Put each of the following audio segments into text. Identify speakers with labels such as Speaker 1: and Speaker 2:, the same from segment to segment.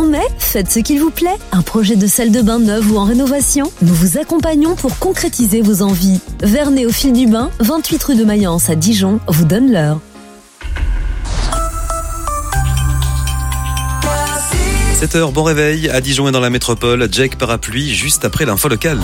Speaker 1: en est? Faites ce qu'il vous plaît. Un projet de salle de bain neuve ou en rénovation? Nous vous accompagnons pour concrétiser vos envies. Vernet au fil du bain, 28 rue de Mayence à Dijon, vous donne l'heure.
Speaker 2: 7h, bon réveil, à Dijon et dans la métropole, Jake Parapluie, juste après l'info locale.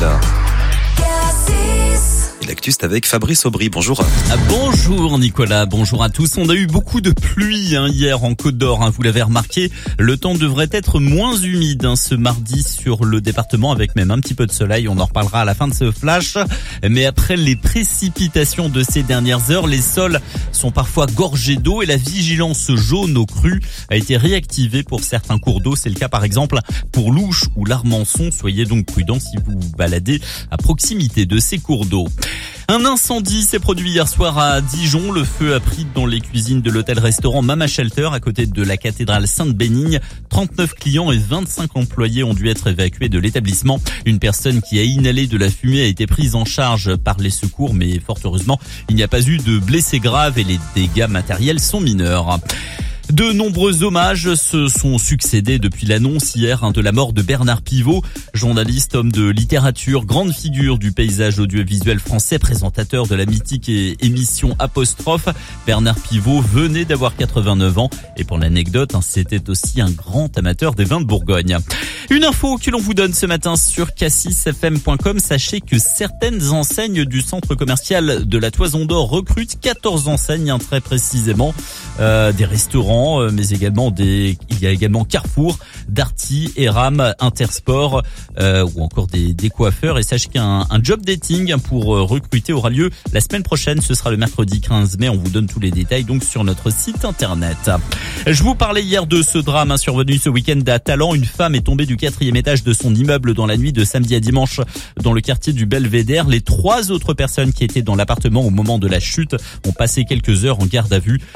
Speaker 2: Et l'actu, c'est avec Fabrice Aubry, bonjour.
Speaker 3: Bonjour Nicolas, bonjour à tous. On a eu beaucoup de pluie hier en Côte d'Or, vous l'avez remarqué. Le temps devrait être moins humide ce mardi sur le département, avec même un petit peu de soleil. On en reparlera à la fin de ce flash. Mais après les précipitations de ces dernières heures, les sols sont parfois gorgés d'eau et la vigilance jaune aux crues a été réactivée pour certains cours d'eau. C'est le cas par exemple pour l'Ouche ou l'Armançon. Soyez donc prudents si vous vous baladez à proximité de ces cours d'eau. Un incendie s'est produit hier soir à Dijon. Le feu a pris dans les cuisines de l'hôtel-restaurant Mama Shelter à côté de la cathédrale Sainte-Bénigne. 39 clients et 25 employés ont dû être évacués de l'établissement. Une personne qui a inhalé de la fumée a été prise en charge par les secours, mais fort heureusement, il n'y a pas eu de blessés graves et les dégâts matériels sont mineurs. De nombreux hommages se sont succédés depuis l'annonce hier de la mort de Bernard Pivot, journaliste, homme de littérature, grande figure du paysage audiovisuel français, présentateur de la mythique émission Apostrophe. Bernard Pivot venait d'avoir 89 ans et pour l'anecdote, c'était aussi un grand amateur des vins de Bourgogne. Une info que l'on vous donne ce matin sur cassisfm.com, sachez que certaines enseignes du centre commercial de la Toison d'Or recrutent 14 enseignes très précisément, des restaurants, mais également il y a également Carrefour, Darty, Eram, Intersport ou encore des coiffeurs. Et sachez qu'un job dating pour recruter aura lieu la semaine prochaine. Ce sera le mercredi 15 mai. On vous donne tous les détails donc sur notre site internet. Je vous parlais hier de ce drame survenu ce week-end à Talent. Une femme est tombée du 4e étage de son immeuble dans la nuit de samedi à dimanche dans le quartier du Belvédère. Les 3 autres personnes qui étaient dans l'appartement au moment de la chute ont passé quelques heures en garde à vue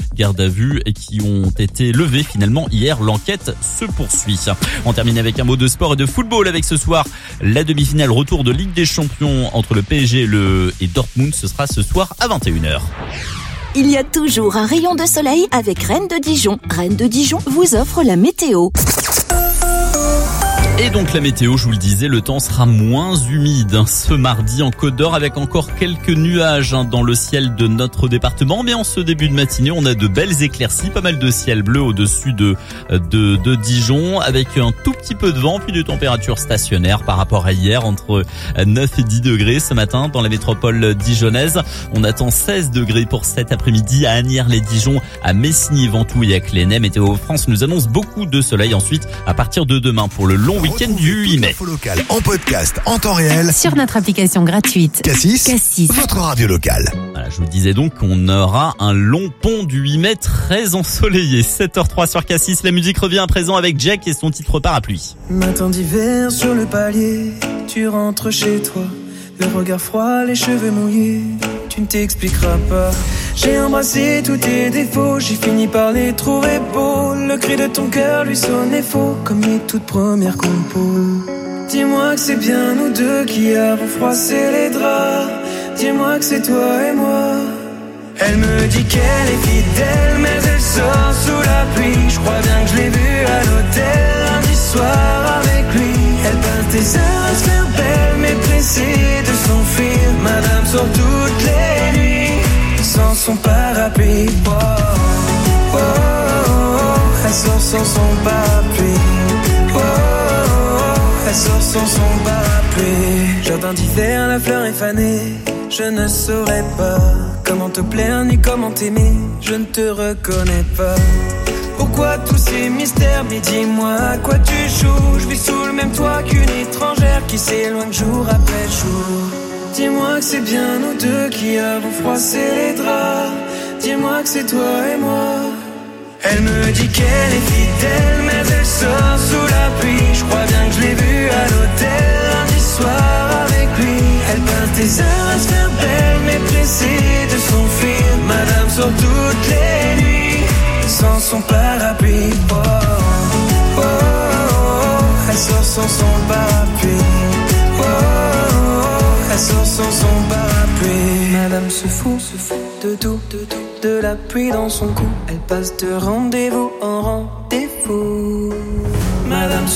Speaker 3: et qui ont été levées finalement hier. L'enquête se poursuit. On termine avec un mot de sport et de football avec ce soir la demi-finale retour de Ligue des Champions entre le PSG et Dortmund. Ce sera ce soir à 21h.
Speaker 4: Il y a toujours un rayon de soleil avec Rennes de Dijon. Rennes de Dijon vous offre la météo.
Speaker 3: Et donc la météo, je vous le disais, le temps sera moins humide ce mardi en Côte d'Or avec encore quelques nuages dans le ciel de notre département. Mais en ce début de matinée, on a de belles éclaircies, pas mal de ciel bleu au-dessus de Dijon avec un tout petit peu de vent puis des températures stationnaires par rapport à hier entre 9 et 10 degrés ce matin dans la métropole dijonnaise. On attend 16 degrés pour cet après-midi à Asnières-les-Dijon, à Messigny-Ventoux et à Clenay. Météo France nous annonce beaucoup de soleil ensuite à partir de demain pour le long week-end du 8 mai.
Speaker 5: Info locale en podcast en temps réel
Speaker 1: Sur notre application gratuite.
Speaker 5: Cassis, votre radio locale.
Speaker 3: Voilà, je vous le disais donc qu'on aura un long pont du 8 mai très ensoleillé. 7h03 sur Cassis, la musique revient à présent avec Jack et son titre Parapluie.
Speaker 6: Matin d'hiver sur le palier, tu rentres chez toi, le regard froid, les cheveux mouillés, tu ne t'expliqueras pas. J'ai embrassé tous tes défauts, j'ai fini par les trouver beaux. Le cri de ton cœur lui sonnait faux, comme les toutes premières compos. Dis-moi que c'est bien nous deux qui avons froissé les draps. Dis-moi que c'est toi et moi. Elle me dit qu'elle est fidèle, mais elle sort sous la pluie. Je crois bien que je l'ai vue à l'hôtel lundi soir avec lui. Elle passe des heures à se faire belle, mais pressée de s'enfuir. Madame sort toutes les nuits sans son parapluie. Oh, oh, oh, oh. Elle sort sans son parapluie. Oh, oh, oh. Elle sort sans son parapluie. Jardin d'hiver, la fleur est fanée. Je ne saurais pas comment te plaire ni comment t'aimer. Je ne te reconnais pas. Pourquoi tous ces mystères? Mais dis-moi à quoi tu joues. Je vis sous le même toit qu'une étrangère qui s'éloigne jour après jour. Dis-moi que c'est bien nous deux qui avons froissé les draps. Dis-moi que c'est toi et moi. Elle me dit qu'elle est fidèle, mais elle sort sous la pluie. Je crois bien que je l'ai vue à l'hôtel lundi soir avec lui. Elle passe des heures à se faire belle, mais pressée de s'enfuir. Madame sort toutes les nuits sans son parapluie. Oh, oh, oh, oh. Elle sort sans son parapluie. Oh, oh, oh. Elle sort sans son parapluie. Madame se fout de tout, de la pluie dans son cou. Elle passe de rendez-vous en rendez-vous. Madame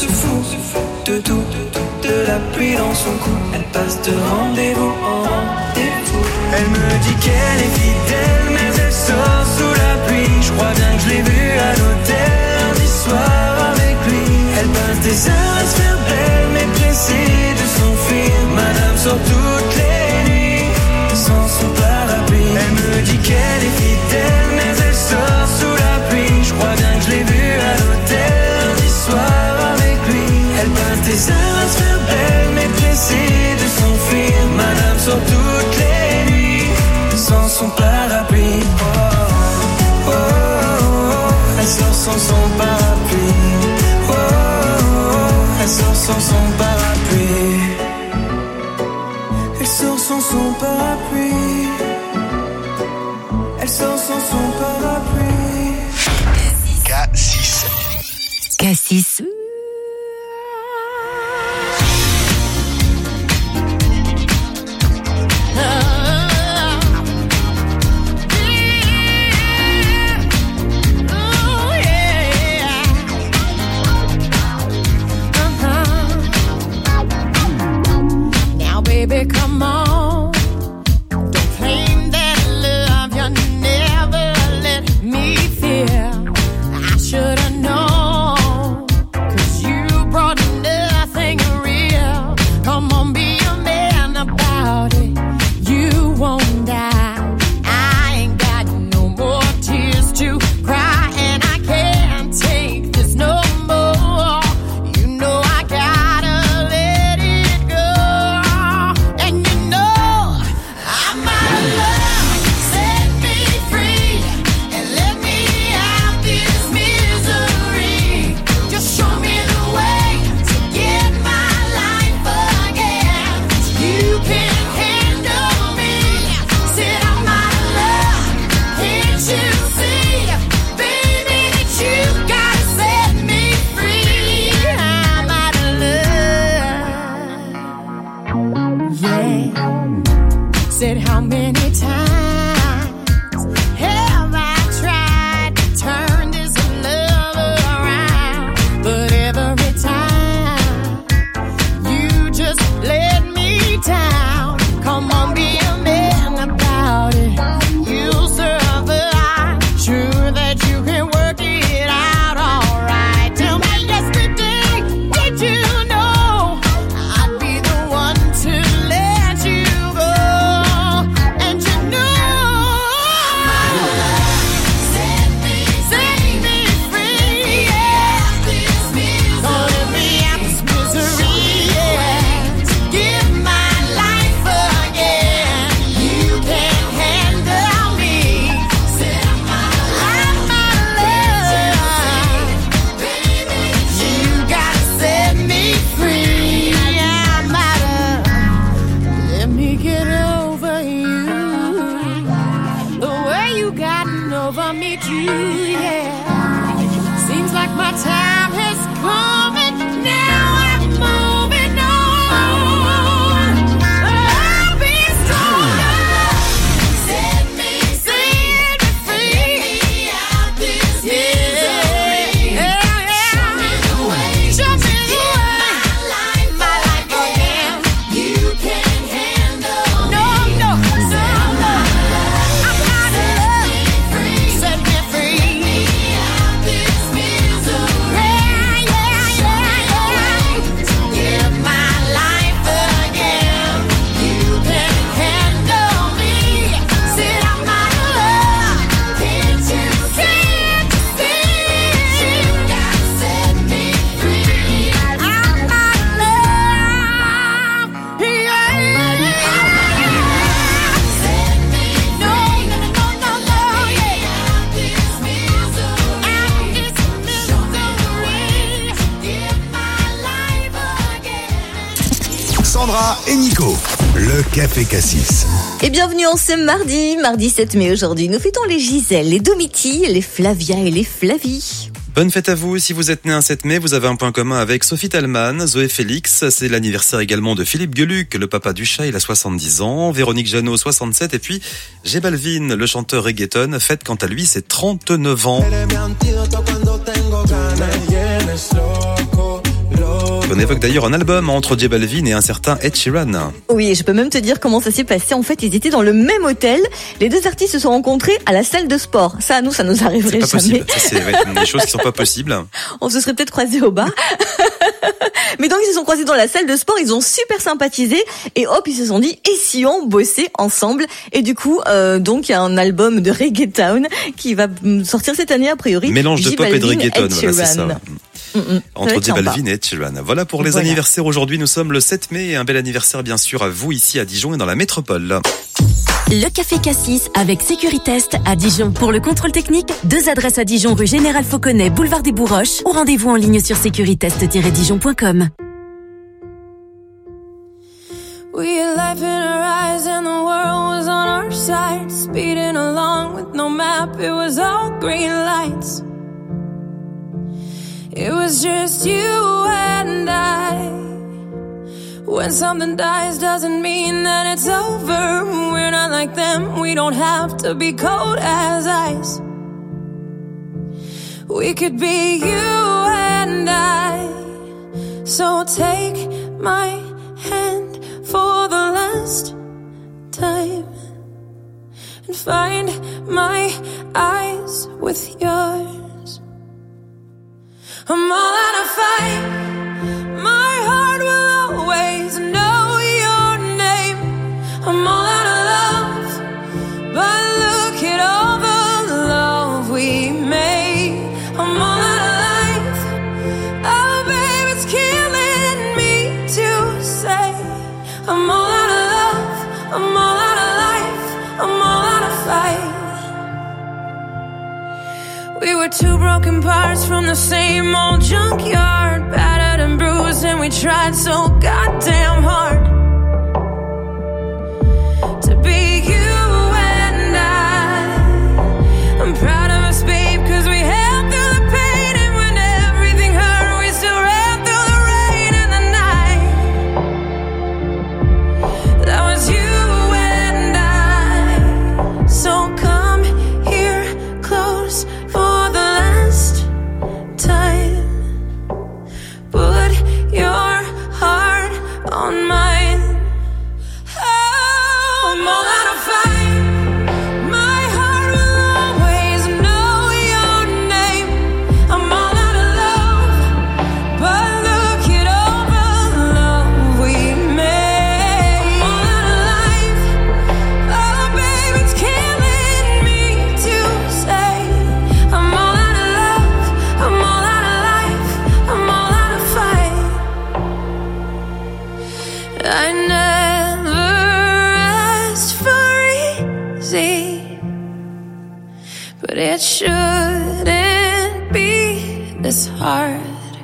Speaker 6: la pluie dans son cou. Elle passe de rendez-vous en rendez-vous. Elle me dit qu'elle est fidèle, mais elle sort sous la pluie. Je crois bien que je l'ai vue à l'hôtel lundi soir avec lui. Elle passe des heures à se faire belle, mais pressée de s'enfuir. Madame sort toutes les nuits sans son parapluie. Elle me dit qu'elle est fidèle, mais elle sort sous la pluie. Je crois bien que je l'ai vue à l'hôtel lundi soir avec lui. Elle passe des heures à se faire belle, mais pressée de s'enfuir. Madame sort toutes les nuits sans son parapluie. Oh, oh, oh, oh. Elle sort sans son parapluie. Oh, oh, oh. Elle sort sans son parapluie. Elle sort sans son parapluie. Elle sort sans son parapluie.
Speaker 5: K6.
Speaker 1: K6.
Speaker 7: Baby, come on. Don't claim that love you never let me feel. I should've known, 'cause you brought nothing real. Come on, be a man about it. You won't die. I ain't got no more tears to cry, and I can't take this no more. You know I gotta let it go. And you know I'm out of love. Set me free and let me out this misery. Just show me the way to get my life again. You can't handle me. Said I'm out of love. Can't you see, baby, that you gotta set me free? I'm out of love. Yeah. Said how many times have I tried to turn this love around? But every time you just let me down. Come on, be a man about it. You'll survive. Sure that you can work it out alright. Tell me yesterday, did you know I'd be the one to let you go? And you know set me free, yeah. Gonna let me out this misery, yeah. Give my life again. You can't handle me. Said I'm out of love. You gotta set me free. I'm out of. Let me get over you. The way you gotten over me too, yeah. Seems like my time has come and now I'm moving on. I'll be stronger. Set me free. Out this misery. Show me the way. Show me the way. My life again. You can't handle me. No. I'm out of love. Set me free. Out this misery. Yeah. Give my life again. You can't handle me. Said I'm out of love. Can't you see? You gotta set me free. I'm out of love. Yeah. Set me free. No. Yeah. Out this misery. Give my life again.
Speaker 5: Sandra et Nico, le Café K6.
Speaker 8: Et bienvenue en ce mardi 7 mai aujourd'hui. Nous fêtons les Gisèle, les Domiti, les Flavia et les Flavie.
Speaker 2: Bonne fête à vous. Si vous êtes né un 7 mai, vous avez un point commun avec Sophie Talman, Zoé Félix. C'est l'anniversaire également de Philippe Gueluc, le papa du chat, il a 70 ans. Véronique Jeannot, 67. Et puis, J Balvin, le chanteur reggaeton, fête quant à lui ses 39 ans. évoque d'ailleurs un album entre J Balvin et un certain Ed Sheeran.
Speaker 8: Oui, et je peux même te dire comment ça s'est passé. En fait, ils étaient dans le même hôtel. Les deux artistes se sont rencontrés à la salle de sport. Ça nous arriverait
Speaker 2: C'est pas
Speaker 8: jamais.
Speaker 2: possible. Ça, c'est des choses qui sont pas possibles.
Speaker 8: On se serait peut-être croisés au bar. Mais donc, ils se sont croisés dans la salle de sport. Ils ont super sympathisé. Et hop, ils se sont dit, et si on bossait ensemble? Et du coup, donc, il y a un album de Reggaetown qui va sortir cette année, a priori.
Speaker 2: Mélange de
Speaker 8: J
Speaker 2: pop et de
Speaker 8: Balvin,
Speaker 2: reggaeton.
Speaker 8: Ed
Speaker 2: Voilà, c'est ça.
Speaker 8: Sheeran.
Speaker 2: Entre J Balvin et Ed Sheeran. Voilà pour les
Speaker 8: Voilà.
Speaker 2: anniversaires aujourd'hui. Nous sommes le 7 mai et un bel anniversaire bien sûr à vous ici à Dijon et dans la métropole.
Speaker 1: Le Café Cassis avec Sécuritest à Dijon. Pour le contrôle technique, 2 adresses à Dijon, rue Général Fauconnet, boulevard des Bourroches, ou rendez-vous en ligne sur sécuritest-dijon.com.
Speaker 7: We had life in our eyes and the world was on our side. Speeding along with no map, it was all green lights. It was just you and I. When something dies doesn't mean that it's over. We're not like them, we don't have to be cold as ice. We could be you and I. So take my hand for the last time and find my eyes with yours. I'm all out of fight. My heart will always know your name. I'm all out of love, but look at all the love we made. I'm all out of life. Oh babe, it's killing me to say I'm all out of love, I'm all out of life, I'm all out of fight. We were two broken parts from the same old junkyard, battered and bruised, and we tried so goddamn hard to be you and I'm proud of us, babe, 'cause we held through the pain, and when everything hurt, we still ran through the rain and the night. That was you and I. So come here close for the last time. Put your heart on mine. Oh, I'm all out of fight. My heart will always know your name. I'm all out of love, but look at all the love we made. I'm all out of life. Oh, babe, it's killing me to say I'm all out of love, I'm all out of life, I'm all out of fight. I never asked for easy, but it shouldn't be this hard.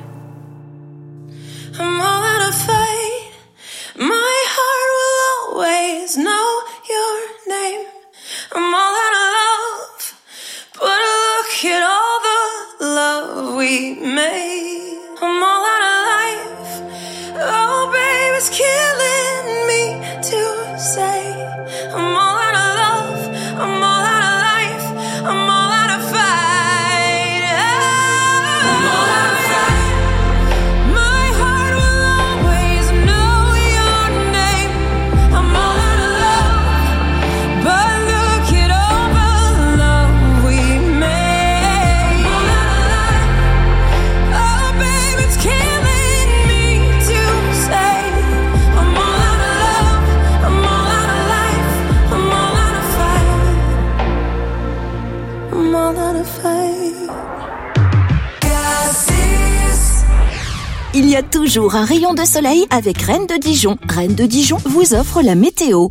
Speaker 7: I'm all out of fight. My heart will always know your name. I'm all out of love, but look at all the love we made. I'm all out of life. Oh, babe, it's killing me to say I'm all out of love, I'm all out of life, I'm all out of fight. I'm all out of fight. My heart will always know your name. I'm all out of love, but look at all the love we made. I'm all out of life. Oh, babe, it's killing me to say I'm all out of love, I'm all out of life, I'm all out of fight. I'm all out of fight. Cassis.
Speaker 4: Il y a toujours un rayon de soleil avec Reine de Dijon. Reine de Dijon vous offre la météo.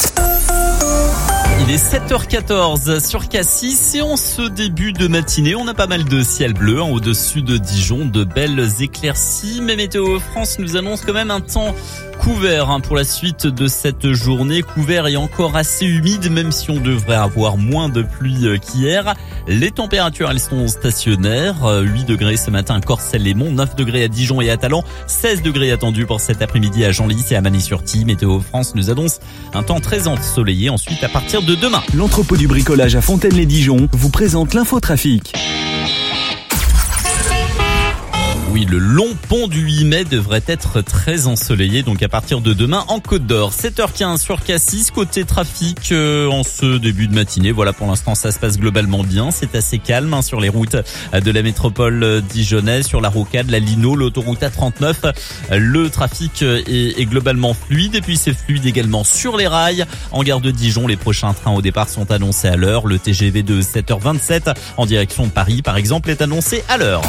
Speaker 3: Il est 7h14 sur Cassis et en ce début de matinée, on a pas mal de ciel bleu au-dessus de Dijon, de belles éclaircies. Mais Météo France nous annonce quand même un temps couvert pour la suite de cette journée. Couvert et encore assez humide, même si on devrait avoir moins de pluie qu'hier. Les températures, elles sont stationnaires. 8 degrés ce matin à Corcelles-les-Monts, 9 degrés à Dijon et à Talent, 16 degrés attendus pour cet après-midi à Genlis et à Magny-sur-Tille. Météo France nous annonce un temps très ensoleillé ensuite à partir de demain.
Speaker 9: L'entrepôt du bricolage à Fontaine-les-Dijon vous présente l'infotrafic.
Speaker 3: oui, le long pont du 8 mai devrait être très ensoleillé, donc à partir de demain en Côte d'Or. 7h15 sur Cassis, côté trafic en ce début de matinée. Voilà, pour l'instant ça se passe globalement bien, c'est assez calme sur les routes de la métropole dijonnaise, sur la rocade, la Lino, l'autoroute A39. Le trafic est globalement fluide, et puis c'est fluide également sur les rails. En gare de Dijon, les prochains trains au départ sont annoncés à l'heure. Le TGV de 7h27 en direction de Paris, par exemple, est annoncé à l'heure.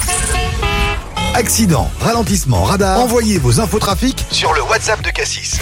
Speaker 5: Accident, ralentissement, radar. Envoyez vos infotrafics sur le WhatsApp de Cassis.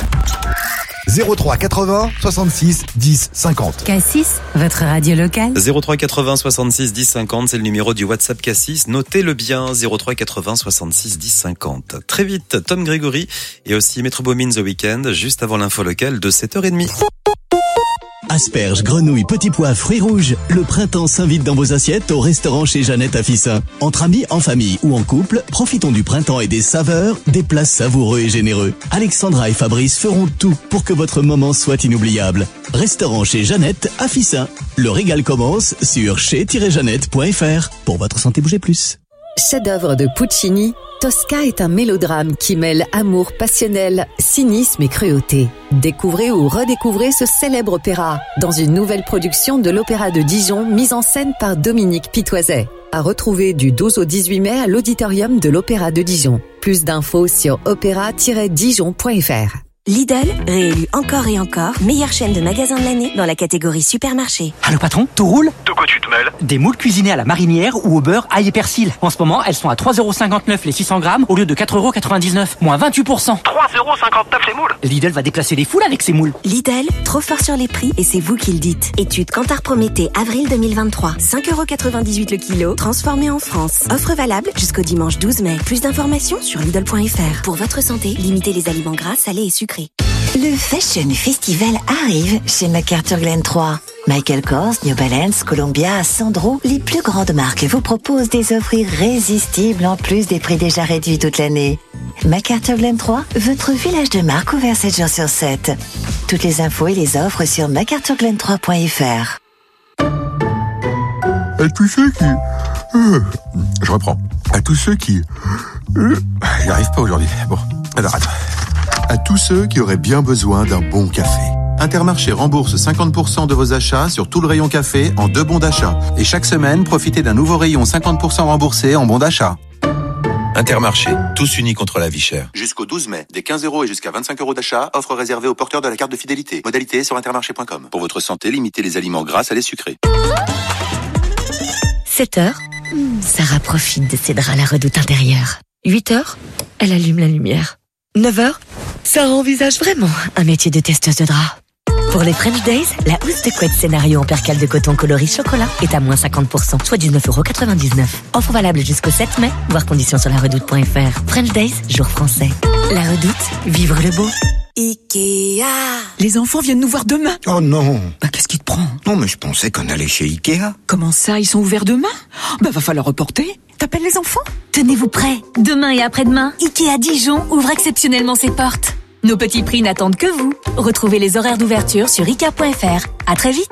Speaker 5: 03 80 66 10 50.
Speaker 1: Cassis, votre radio locale.
Speaker 2: 03 80 66 10 50, c'est le numéro du WhatsApp Cassis. Notez-le bien, 03 80 66 10 50. Très vite, Tom Grégory et aussi Metro Boomin The Weeknd, juste avant l'info locale de 7h30.
Speaker 9: Asperges, grenouilles, petits pois, fruits rouges. Le printemps s'invite dans vos assiettes au restaurant chez Jeannette à Fissin. Entre amis, en famille ou en couple, profitons du printemps et des saveurs, des plats savoureux et généreux. Alexandra et Fabrice feront tout pour que votre moment soit inoubliable. Restaurant chez Jeannette à Fissin. Le régal commence sur chez-jeannette.fr. Pour votre santé, bougez plus.
Speaker 1: Chef-d'œuvre de Puccini, Tosca est un mélodrame qui mêle amour passionnel, cynisme et cruauté. Découvrez ou redécouvrez ce célèbre opéra dans une nouvelle production de l'Opéra de Dijon, mise en scène par Dominique Pitoiset. À retrouver du 12 au 18 mai à l'auditorium de l'Opéra de Dijon. Plus d'infos sur opéra-dijon.fr.
Speaker 10: Lidl, réélu encore et encore, meilleure chaîne de magasins de l'année dans la catégorie supermarché.
Speaker 11: Allô patron, tout roule?
Speaker 12: De quoi tu te mêles?
Speaker 11: Des moules cuisinées à la marinière ou au beurre, ail et persil. En ce moment, elles sont à 3,59€ les 600 grammes au lieu de 4,99€, moins 28%.
Speaker 12: 3,59€ les moules?
Speaker 11: Lidl va déplacer les foules avec ses moules.
Speaker 10: Lidl, trop fort sur les prix et c'est vous qui le dites. Étude Kantar Prométhée, avril 2023. 5,98€ le kilo, transformé en France. Offre valable jusqu'au dimanche 12 mai. Plus d'informations sur Lidl.fr. Pour votre santé, limitez les aliments gras, salés et sucrés.
Speaker 13: Le Fashion Festival arrive chez MacArthur Glen 3. Michael Kors, New Balance, Columbia, Sandro, les plus grandes marques vous proposent des offres irrésistibles en plus des prix déjà réduits toute l'année. MacArthur Glen 3, votre village de marque ouvert 7 jours sur 7. Toutes les infos et les offres sur macarthurglen3.fr.
Speaker 14: À tous ceux qui... je reprends. À tous ceux qui... J'y arrive pas aujourd'hui. Bon, alors attends. À tous ceux qui auraient bien besoin d'un bon café. Intermarché rembourse 50% de vos achats sur tout le rayon café en 2 bons d'achat. Et chaque semaine, profitez d'un nouveau rayon 50% remboursé en bons d'achat.
Speaker 15: Intermarché, tous unis contre la vie chère.
Speaker 16: Jusqu'au 12 mai, des 15€ et jusqu'à 25€ d'achat, offre réservée aux porteurs de la carte de fidélité. Modalité sur intermarché.com. Pour votre santé, limitez les aliments gras, salés, sucrés.
Speaker 17: 7h, Sarah profite de ses draps à la redoute intérieure. 8h, elle allume la lumière. 9h, Sarah envisage vraiment un métier de testeuse de draps. Pour les French Days, la housse de couette scénario en percale de coton coloris chocolat est à moins 50%, soit 19,99€. Offre valable jusqu'au 7 mai, voir conditions sur laredoute.fr. French Days, jour français. La Redoute, vivre le beau.
Speaker 18: Ikea. Les enfants viennent nous voir demain.
Speaker 19: Oh non.
Speaker 18: Bah qu'est-ce qui te prend?
Speaker 19: Non mais je pensais qu'on allait chez Ikea.
Speaker 18: Comment ça, ils sont ouverts demain? Bah va falloir reporter. T'appelles les enfants?
Speaker 20: Tenez-vous prêts. Demain et après-demain, Ikea Dijon ouvre exceptionnellement ses portes. Nos petits prix n'attendent que vous. Retrouvez les horaires d'ouverture sur Ikea.fr. À très vite.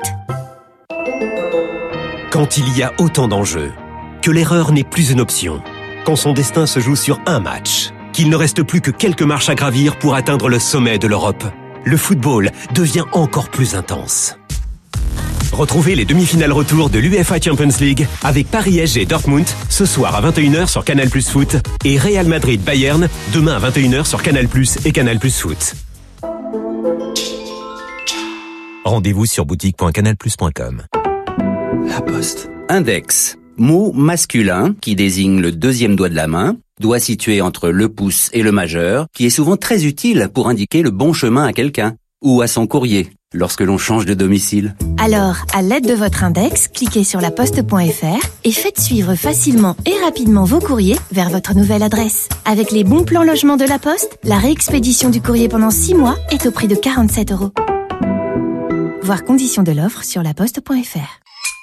Speaker 21: Quand il y a autant d'enjeux, que l'erreur n'est plus une option, quand son destin se joue sur un match, qu'il ne reste plus que quelques marches à gravir pour atteindre le sommet de l'Europe, le football devient encore plus intense. Retrouvez les demi-finales retour de l'UEFA Champions League avec Paris-SG Dortmund ce soir à 21h sur Canal+ Foot et Real Madrid-Bayern demain à 21h sur Canal+ et Canal+ Foot. Rendez-vous sur boutique.canalplus.com.
Speaker 22: La Poste. Index. Mot masculin qui désigne le deuxième doigt de la main, doigt situé entre le pouce et le majeur, qui est souvent très utile pour indiquer le bon chemin à quelqu'un ou à son courrier lorsque l'on change de domicile.
Speaker 23: Alors, à l'aide de votre index, cliquez sur laposte.fr et faites suivre facilement et rapidement vos courriers vers votre nouvelle adresse. Avec les bons plans logement de la Poste, la réexpédition du courrier pendant 6 mois est au prix de 47€. Voir conditions de l'offre sur laposte.fr.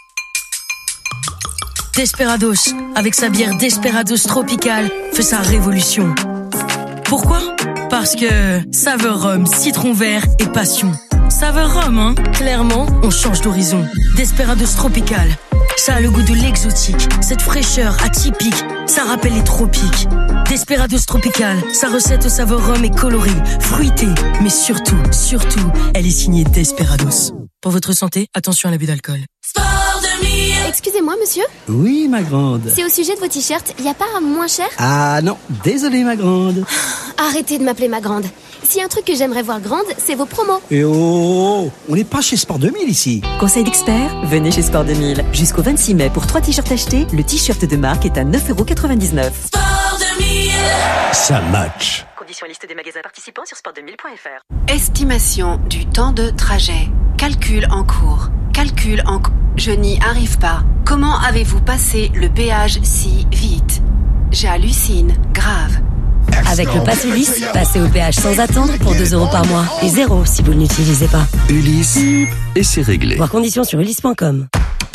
Speaker 24: Desperados, avec sa bière Desperados Tropical, fait sa révolution. Pourquoi? Parce que saveur rhum, citron vert et passion. Saveur rhum, hein? Clairement, on change d'horizon. Desperados Tropical, Ça a le goût de l'exotique, cette fraîcheur atypique, ça rappelle les tropiques. Desperados Tropical, sa recette aux saveurs rhum et colorée, fruitée, mais surtout, elle est signée Desperados. Pour votre santé, attention à l'abus d'alcool.
Speaker 4: Excusez-moi, monsieur.
Speaker 6: Oui, ma grande.
Speaker 4: C'est au sujet de vos t-shirts, y a pas un moins cher?
Speaker 6: Ah non, désolé, ma grande.
Speaker 4: Arrêtez de m'appeler ma grande. S'il y a un truc que j'aimerais voir grande, c'est vos promos.
Speaker 6: Et oh, on n'est pas chez Sport 2000 ici.
Speaker 7: Conseil d'expert, venez chez Sport 2000. Jusqu'au 26 mai, pour 3 t-shirts achetés, le t-shirt de marque est à 9,99 €.
Speaker 24: Sport 2000.
Speaker 6: Ça match.
Speaker 7: Conditions et liste des magasins participants sur sport2000.fr.
Speaker 8: Estimation du temps de trajet. Calcul en cours. Je n'y arrive pas. Comment avez-vous passé le péage si vite? J'hallucine. Grave.
Speaker 17: Avec le pass Ulysse, passez au péage sans attendre pour 2 € par mois. Et 0 si vous ne l'utilisez pas.
Speaker 25: Ulysse, et c'est réglé.
Speaker 17: Voir conditions sur ulysse.com.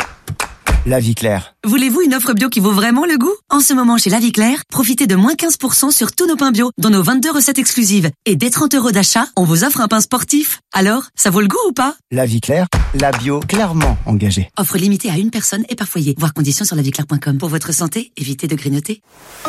Speaker 25: La Vie Claire.
Speaker 26: Voulez-vous une offre bio qui vaut vraiment le goût? En ce moment, chez La Vie Claire, profitez de moins 15% sur tous nos pains bio, dont nos 22 recettes exclusives. Et dès 30 € d'achat, on vous offre un pain sportif. Alors, ça vaut le goût ou pas?
Speaker 25: La Vie Claire, la bio clairement engagée.
Speaker 26: Offre limitée à une personne et par foyer. Voir conditions sur laviclaire.com. Pour votre santé, évitez de grignoter.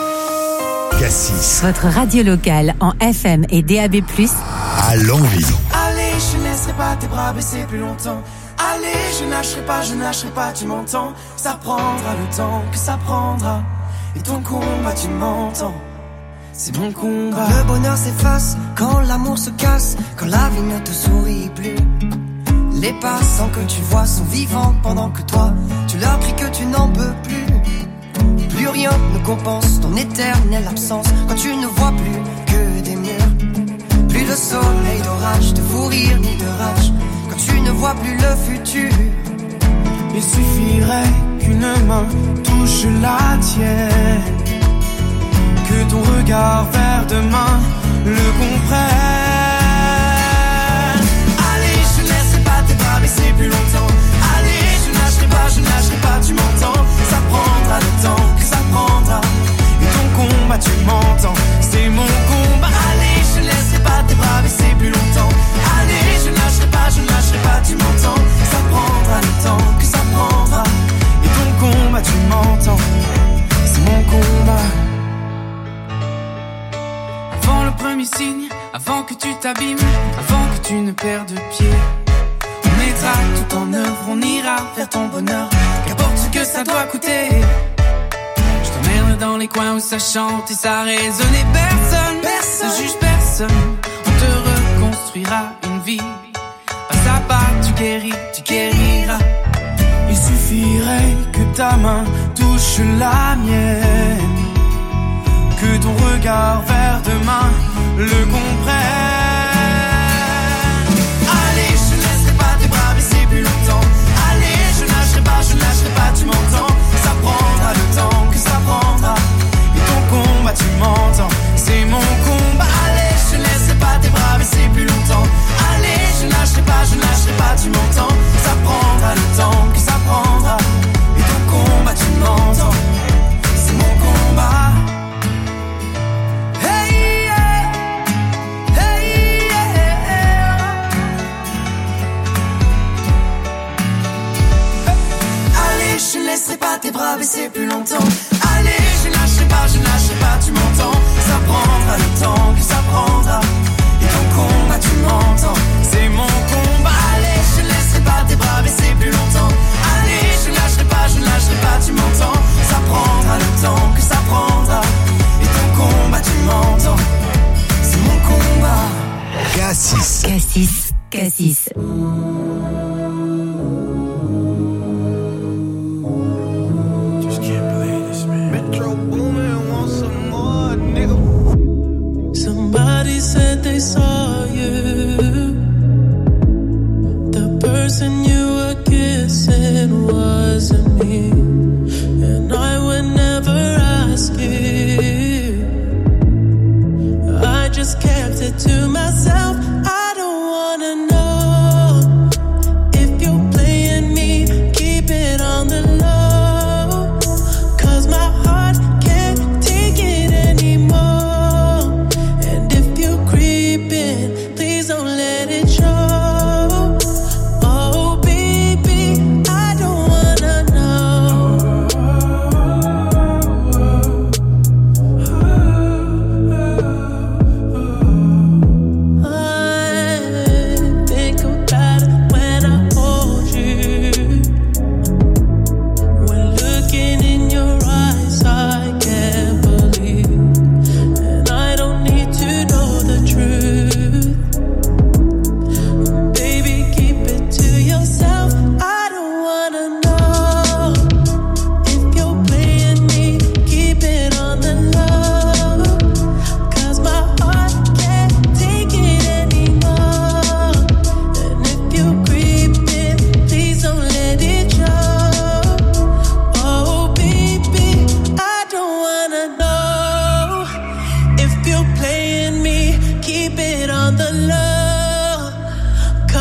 Speaker 5: Cassis.
Speaker 27: Votre radio locale en FM et DAB+,
Speaker 5: à l'envie.
Speaker 28: Allez, je ne laisserai pas tes bras baisser plus longtemps. Allez, je lâcherai pas, tu m'entends. Ça prendra le temps que ça prendra. Et ton combat, tu m'entends. C'est mon combat. Quand le bonheur s'efface, quand l'amour se casse, quand la vie ne te sourit plus. Les passants que tu vois sont vivants pendant que toi, tu leur cries que tu n'en peux plus. Plus rien ne compense ton éternelle absence quand tu ne vois plus que des murs. Plus de soleil, d'orage, de fou rire ni de rage quand tu ne vois plus le futur. Il suffirait qu'une main touche la tienne, que ton regard vers demain le comprenne. Allez, je ne laisserai pas tes bras baisser plus longtemps. Allez, je ne lâcherai pas, tu m'entends. Ça prendra le temps que ça prendra. Et ton combat, tu m'entends, c'est mon combat. Allez, je ne laisserai pas tes bras baisser plus longtemps. Allez, je ne lâcherai pas, tu m'entends. Ça prendra le temps que ça prendra. Et ton combat, tu m'entends, c'est mon combat. Avant le premier signe, avant que tu t'abîmes, avant que tu ne perdes pied, on mettra tout en œuvre, on ira vers ton bonheur, qu'importe ce que ça doit coûter. Je t'emmène dans les coins où ça chante et ça résonne et personne ne juge personne. On te reconstruira une vie, pas à pas tu guériras. Il suffirait que ta main touche la mienne, que ton regard vers demain le comprenne. Allez, je ne laisserai pas tes bras baisser plus longtemps. Allez, je ne lâcherai pas, tu m'entends. Ça prendra le temps que ça prendra. Et ton combat, tu m'entends, c'est mon combat. Allez, je ne laisserai pas tes bras baisser plus longtemps. Allez, je ne lâcherai pas, tu m'entends. Ça prendra le temps que ça prendra. Et ton combat, tu m'entends, c'est mon combat. Je ne laisserai pas tes bras baisser plus longtemps. Allez, je ne lâcherai pas, tu m'entends. Ça prendra le temps que ça prendra. Et ton combat, tu m'entends, c'est mon combat. Allez, je ne laisserai pas tes bras baisser plus longtemps. Allez, je ne lâcherai pas, tu m'entends. Ça prendra le temps que ça prendra. Et ton combat, tu m'entends, c'est mon combat.
Speaker 5: Cassis.
Speaker 28: Somebody said they saw you. The person you were kissing wasn't me, and I would never ask you. I just kept it to myself. I don't wanna know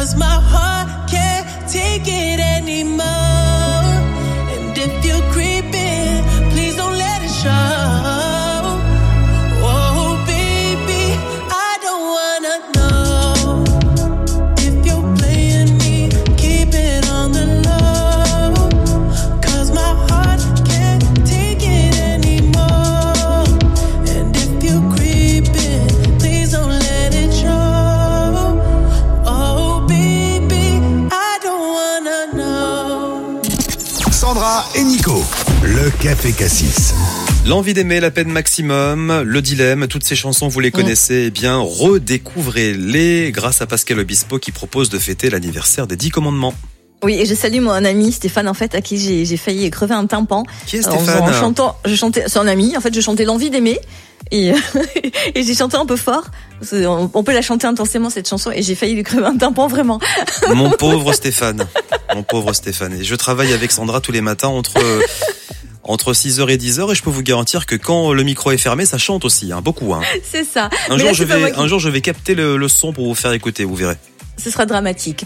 Speaker 28: 'cause my heart can't take it anymore. And if you're creeping, please don't let it show. Oh baby, I don't wanna know if you're playing me, keep it on the low, 'cause my heart can't take it anymore. And if you're creeping, please don't let it show. Oh baby, I don't wanna know.
Speaker 5: Sandra et Nico, le Café Cassis.
Speaker 1: L'envie d'aimer, la peine maximum, le dilemme, toutes ces chansons vous les connaissez, eh bien redécouvrez-les grâce à Pascal Obispo qui propose de fêter l'anniversaire des 10 commandements.
Speaker 2: Oui, et je salue mon ami Stéphane, en fait, à qui j'ai failli crever un tympan.
Speaker 1: Qui est Stéphane ?
Speaker 2: En chantant, c'est un ami, en fait, je chantais l'envie d'aimer. Et, et j'ai chanté un peu fort. On peut la chanter intensément, cette chanson, et j'ai failli lui crever un tympan, vraiment.
Speaker 1: Mon pauvre Stéphane. Mon pauvre Stéphane. Et je travaille avec Sandra tous les matins entre 6h et 10h, et je peux vous garantir que quand le micro est fermé, ça chante aussi, hein, beaucoup. Hein.
Speaker 2: C'est ça.
Speaker 1: Un jour, je vais capter le son pour vous faire écouter, vous verrez.
Speaker 2: Ce sera dramatique.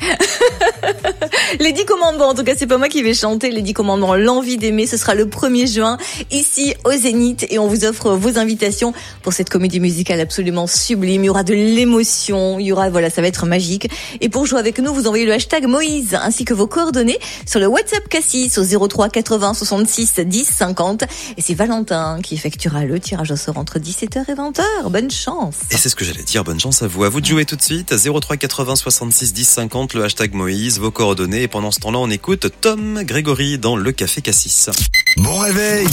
Speaker 2: Les 10 commandements, en tout cas, c'est pas moi qui vais chanter. Les 10 commandements, l'envie d'aimer, ce sera le 1er juin, ici au Zénith, et on vous offre vos invitations pour cette comédie musicale absolument sublime. Il y aura de l'émotion, voilà, ça va être magique. Et pour jouer avec nous, vous envoyez le hashtag Moïse, ainsi que vos coordonnées sur le WhatsApp Cassis au 03 80 66 10 50. Et c'est Valentin qui effectuera le tirage au sort entre 17h et 20h. Bonne chance.
Speaker 1: Et c'est ce que j'allais dire, bonne chance à vous. À vous de jouer tout de suite, 03 80 66 10 50, le hashtag Moïse, vos coordonnées. Et pendant ce temps-là, on écoute Tom Grégory dans le Café Cassis.
Speaker 5: Bon réveil.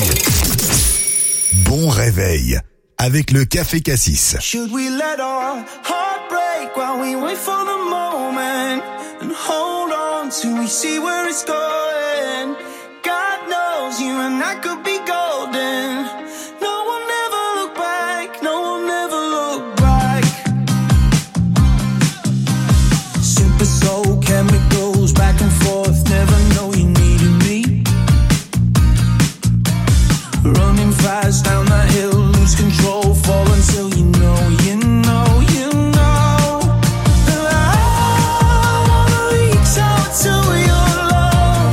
Speaker 5: Bon réveil avec le Café Cassis.
Speaker 28: Should we let our heart break while we wait for the moment and hold on till we see where it's going? God knows you and I could be golden. No one ever look back, no one ever look back. Super soul chemicals back and forth, never know you needed me. Running fast down the hill, lose control, fall until you know, you know, you know. And I wanna reach out to your love.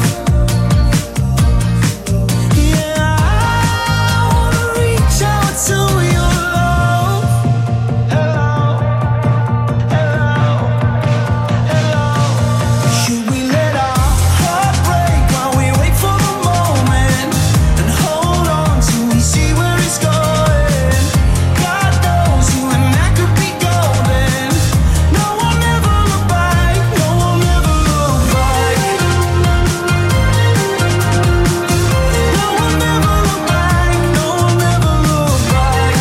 Speaker 28: Yeah, I wanna reach out to your love. Hello, hello, hello. Should we let our heart break while we wait for the moment and hold on till we see where it's going? God knows you and I could be golden. No one ever look back, no one ever look back. No one ever look back, no one ever look back.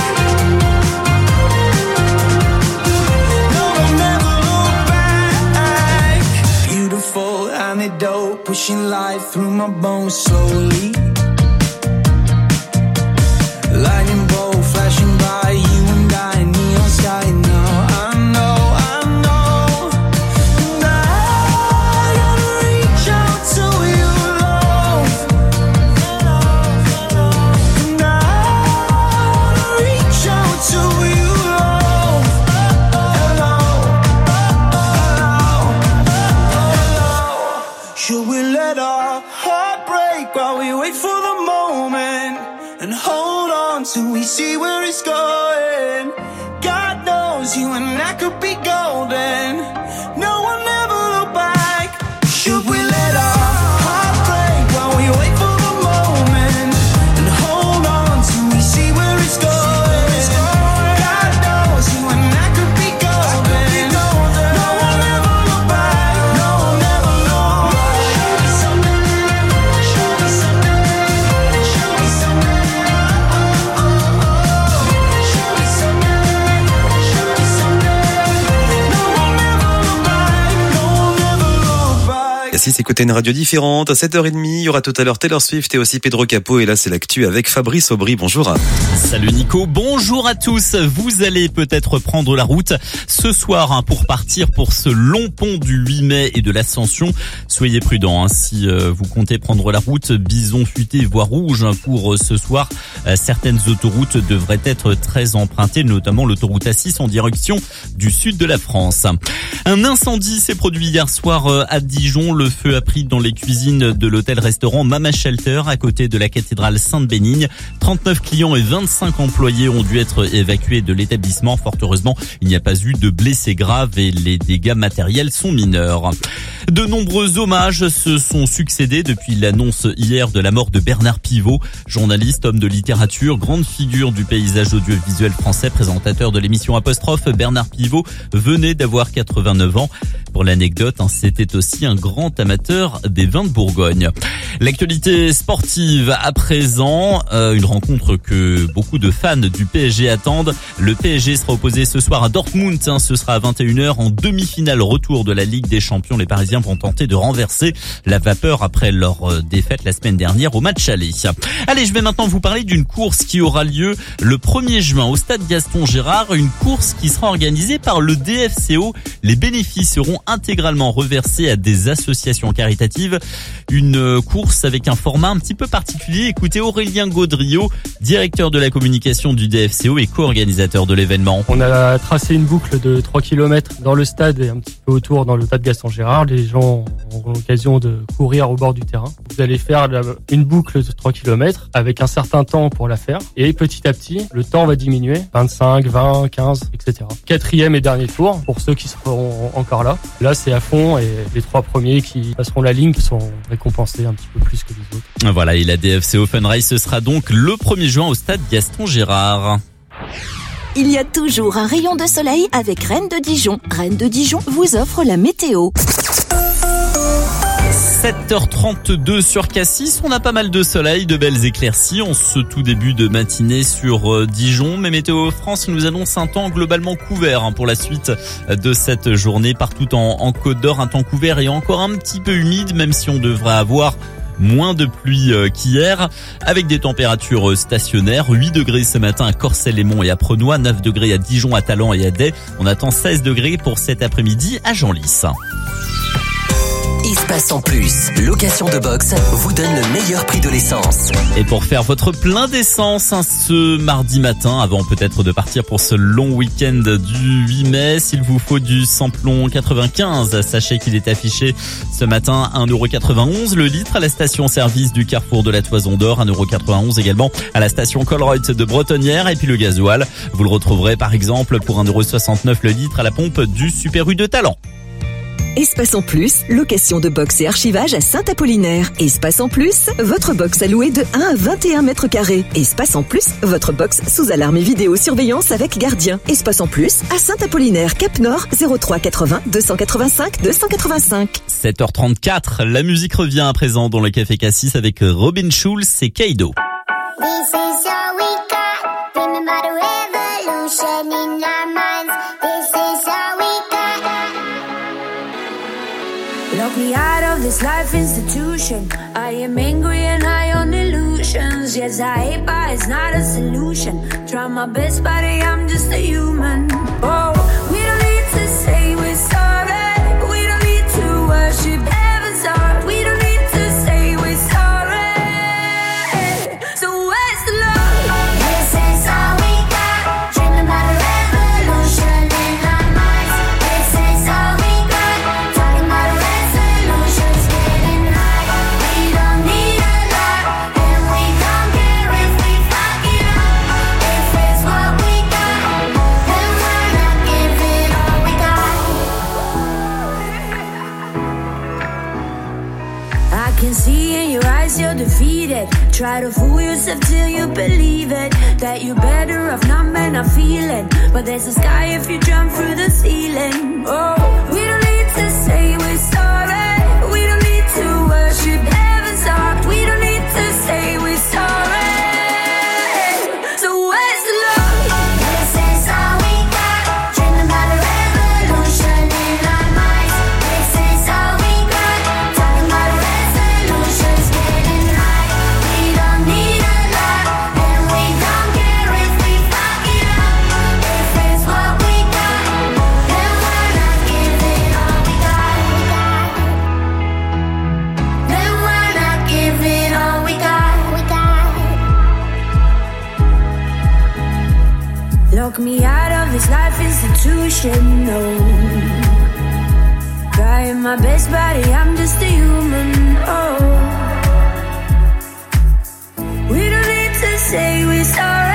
Speaker 28: No one ever look back. Beautiful antidote, pushing life through my bones slowly. Lightning bolt flashing by, you and I, neon sky. Now I know, I know. And I gotta reach out to your love. And I wanna reach out to your love. Hello, hello. Should we let our heart break while we wait for the moment and hold on till we see where it's going? God knows you and I could be golden. No one ever look back. Should we let our heart break while we wait for the moment and hold on till we see where it's going? God knows you and I could be golden. No one ever look back. No one ever look back. Show me something. Show me something. Show me something. Show me something. Show me something.
Speaker 1: Cassis, écoutez une radio différente. À 7h30, il y aura tout à l'heure Taylor Swift et aussi Pedro Capó. Et là, c'est l'actu avec Fabrice Aubry. Bonjour.
Speaker 3: Salut Nico, bonjour à tous. Vous allez peut-être prendre la route ce soir pour partir pour ce long pont du 8 mai et de l'Ascension. Soyez prudents si vous comptez prendre la route bison futé voie rouge pour ce soir. Certaines autoroutes devraient être très empruntées, notamment l'autoroute A6 en direction du sud de la France. Un incendie s'est produit hier soir à Dijon. Le feu a pris dans les cuisines de l'hôtel-restaurant Mama Shelter à côté de la cathédrale Sainte-Bénigne. 39 clients et 25 employés ont dû être évacués de l'établissement. Fort heureusement, il n'y a pas eu de blessés graves et les dégâts matériels sont mineurs. De nombreux hommages se sont succédés depuis l'annonce hier de la mort de Bernard Pivot, journaliste, homme de littérature, grande figure du paysage audiovisuel français, présentateur de l'émission Apostrophe. Bernard Pivot venait d'avoir 89 ans. Pour l'anecdote, c'était aussi un grand amateur des vins de Bourgogne. L'actualité sportive à présent, une rencontre que beaucoup de fans du PSG attendent. Le PSG sera opposé ce soir à Dortmund, ce sera à 21h en demi-finale retour de la Ligue des Champions. Les Parisiens vont tenter de renverser la vapeur après leur défaite la semaine dernière au match aller. Allez, je vais maintenant vous parler d'une course qui aura lieu le 1er juin au stade Gaston Gérard, une course qui sera organisée par le DFCO. Les bénéfices seront intégralement reversés à des associations caritatives. Une course avec un format un petit peu particulier. Écoutez Aurélien Gaudriot, directeur de la communication du DFCO et co-organisateur de l'événement.
Speaker 9: On a tracé une boucle de 3 km dans le stade et un petit peu autour dans le stade Gaston Gérard. Les gens auront l'occasion de courir au bord du terrain. Vous allez faire une boucle de 3 km avec un certain temps pour la faire. Et petit à petit, le temps va diminuer. 25, 20, 15, etc. 4e et dernier tour pour ceux qui seront encore là. Là, c'est à fond et les 3 premiers qui passeront la ligne sont récompensés un petit peu plus que les autres.
Speaker 3: Voilà, et la DFCO Fun Race, ce sera donc le 1er juin au stade Gaston Gérard.
Speaker 10: Il y a toujours un rayon de soleil avec Rennes de Dijon. Rennes de Dijon vous offre la météo.
Speaker 3: 7h32 sur Cassis, on a pas mal de soleil, de belles éclaircies en ce tout début de matinée sur Dijon. Mais Météo France nous annonce un temps globalement couvert pour la suite de cette journée partout en Côte d'Or. Un temps couvert et encore un petit peu humide, même si on devrait avoir moins de pluie qu'hier, avec des températures stationnaires. 8 degrés ce matin à Corcelles-les-Monts et à Prenois, 9 degrés à Dijon, à Talent et à Day. On attend 16 degrés pour cet après-midi à Genlis.
Speaker 11: Espace en plus, location de box vous donne le meilleur prix de l'essence.
Speaker 3: Et pour faire votre plein d'essence ce mardi matin, avant peut-être de partir pour ce long week-end du 8 mai, s'il vous faut du samplon 95, sachez qu'il est affiché ce matin 1,91€ le litre à la station-service du Carrefour de la Toison d'Or, 1,91€ également à la station Colruyt de Bretonnière. Et puis le gasoil, vous le retrouverez par exemple pour 1,69€ le litre à la pompe du Super U de Talent.
Speaker 10: Espace en plus, location de box et archivage à Saint-Apollinaire. Espace en plus, votre box à louer de 1 à 21 mètres carrés. Espace en plus, votre box sous alarme et vidéosurveillance avec gardien. Espace en plus, à Saint-Apollinaire, Cap Nord, 03 80 285 285.
Speaker 3: 7h34, la musique revient à présent dans le Café Cassis avec Robin Schulz et Keido.
Speaker 12: This is all we got. Remember the revolution in our minds. This is all we got.
Speaker 13: Lock me out of this life institution. I am angry and high on illusions. Yes, I hate, but it's not a solution. Try my best, but I'm just a human. Oh, we don't need to say we're sorry. We don't need to worship heaven's heart. We don't need to say we're sorry. So where's the love?
Speaker 12: This is all we got. Dreaming about a revolution in our minds. This is all we got. Talking about a resolutions getting high. We don't need a lot, and we don't care if we fuck it up. If it's what we got, then we're not giving all we got.
Speaker 13: I can see in your eyes you're defeated. Try to fool yourself till you believe it. That you're better off not man, not feeling. But there's a sky if you jump through the ceiling. Oh, we don't need to say we're sorry. We don't need to worship heaven's heart. We don't need to say we're sorry. So where's the love?
Speaker 12: This is all we got. Dreaming about a revolution in our minds. This is all we got. Talking
Speaker 13: Lock me out of this life institution, no. Trying my best, buddy, I'm just a human, oh. We don't need to say we're sorry.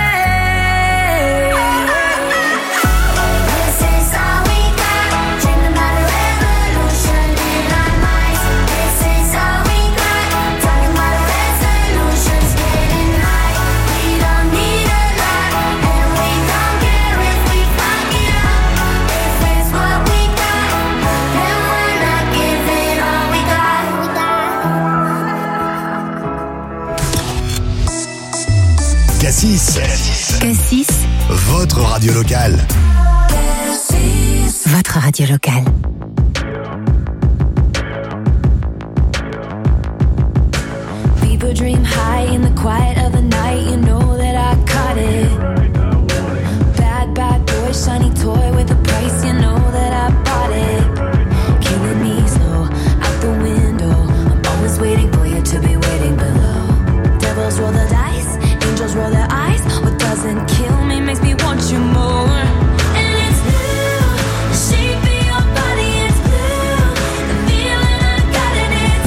Speaker 12: This is all we got. Dream about a revolution in our minds. This is all we got. Talking about a resolutions, getting high. We don't need a lot, and we don't care if we fuck it up. If it's what we got, then we're not giving all we got.
Speaker 5: Cassis.
Speaker 27: Cassis,
Speaker 5: Votre radio locale.
Speaker 27: votre radio locale.
Speaker 13: People dream high in the quiet of the night. You know that I caught it. Bad, bad boy, shiny toy with a price. You know that I bought it. Killing me slow, out the window. I'm always waiting for you to be waiting below. Devils roll the dice, angels roll their eyes. What doesn't kill me makes me want you more. And it's blue, the shape of your body is blue. The feeling I got in it,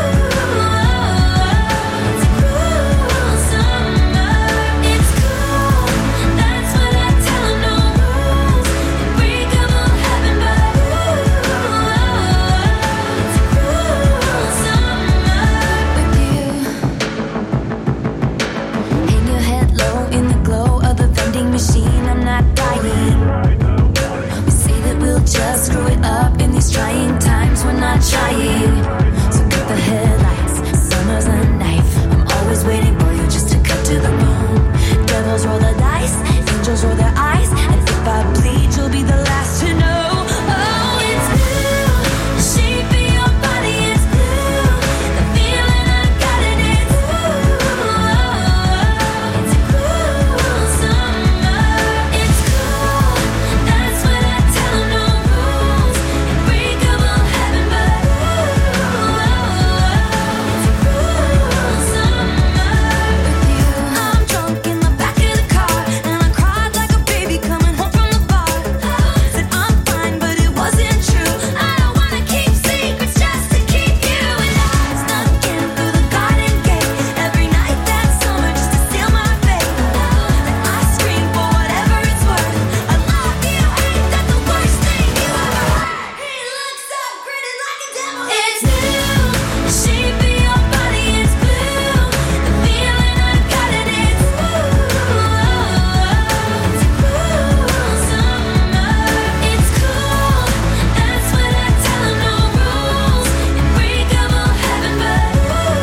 Speaker 13: it's a cool summer. It's cool, that's what I tell 'em, no rules. Unbreakable heaven, but it's a cool summer with you. Hang your head low in the glow of the vending machine. I'm not dying. We say that we'll just screw it up in these trying times. We're not trying. So cut the headlights. Summer's a knife. I'm always waiting for you just to cut to the bone. Devils roll the dice. Angels roll their eyes. And if I bleed, you'll be the last to know. Oh, it's blue. The shape of your body is blue. The feeling I got in it, it's a cool summer. It's cool, that's what I tell 'em, no rules. Unbreakable heaven, but it's a cool summer with you. I'm drunk in the back of the car, and I cried like a baby coming home from the bar. Said I'm fine, but it wasn't true. I don't wanna keep secrets just to keep you. And I snuck in through the garden gate every night that summer just to seal my fate. Then I scream for whatever it's worth. I love you, ain't that the worst thing you ever heard? He looks so pretty like a devil. It's blue, the shape of your body is blue. The feeling I got in it, it's a cool summer. It's cool, that's what I tell 'em, no rules. Unbreakable heaven, but it's a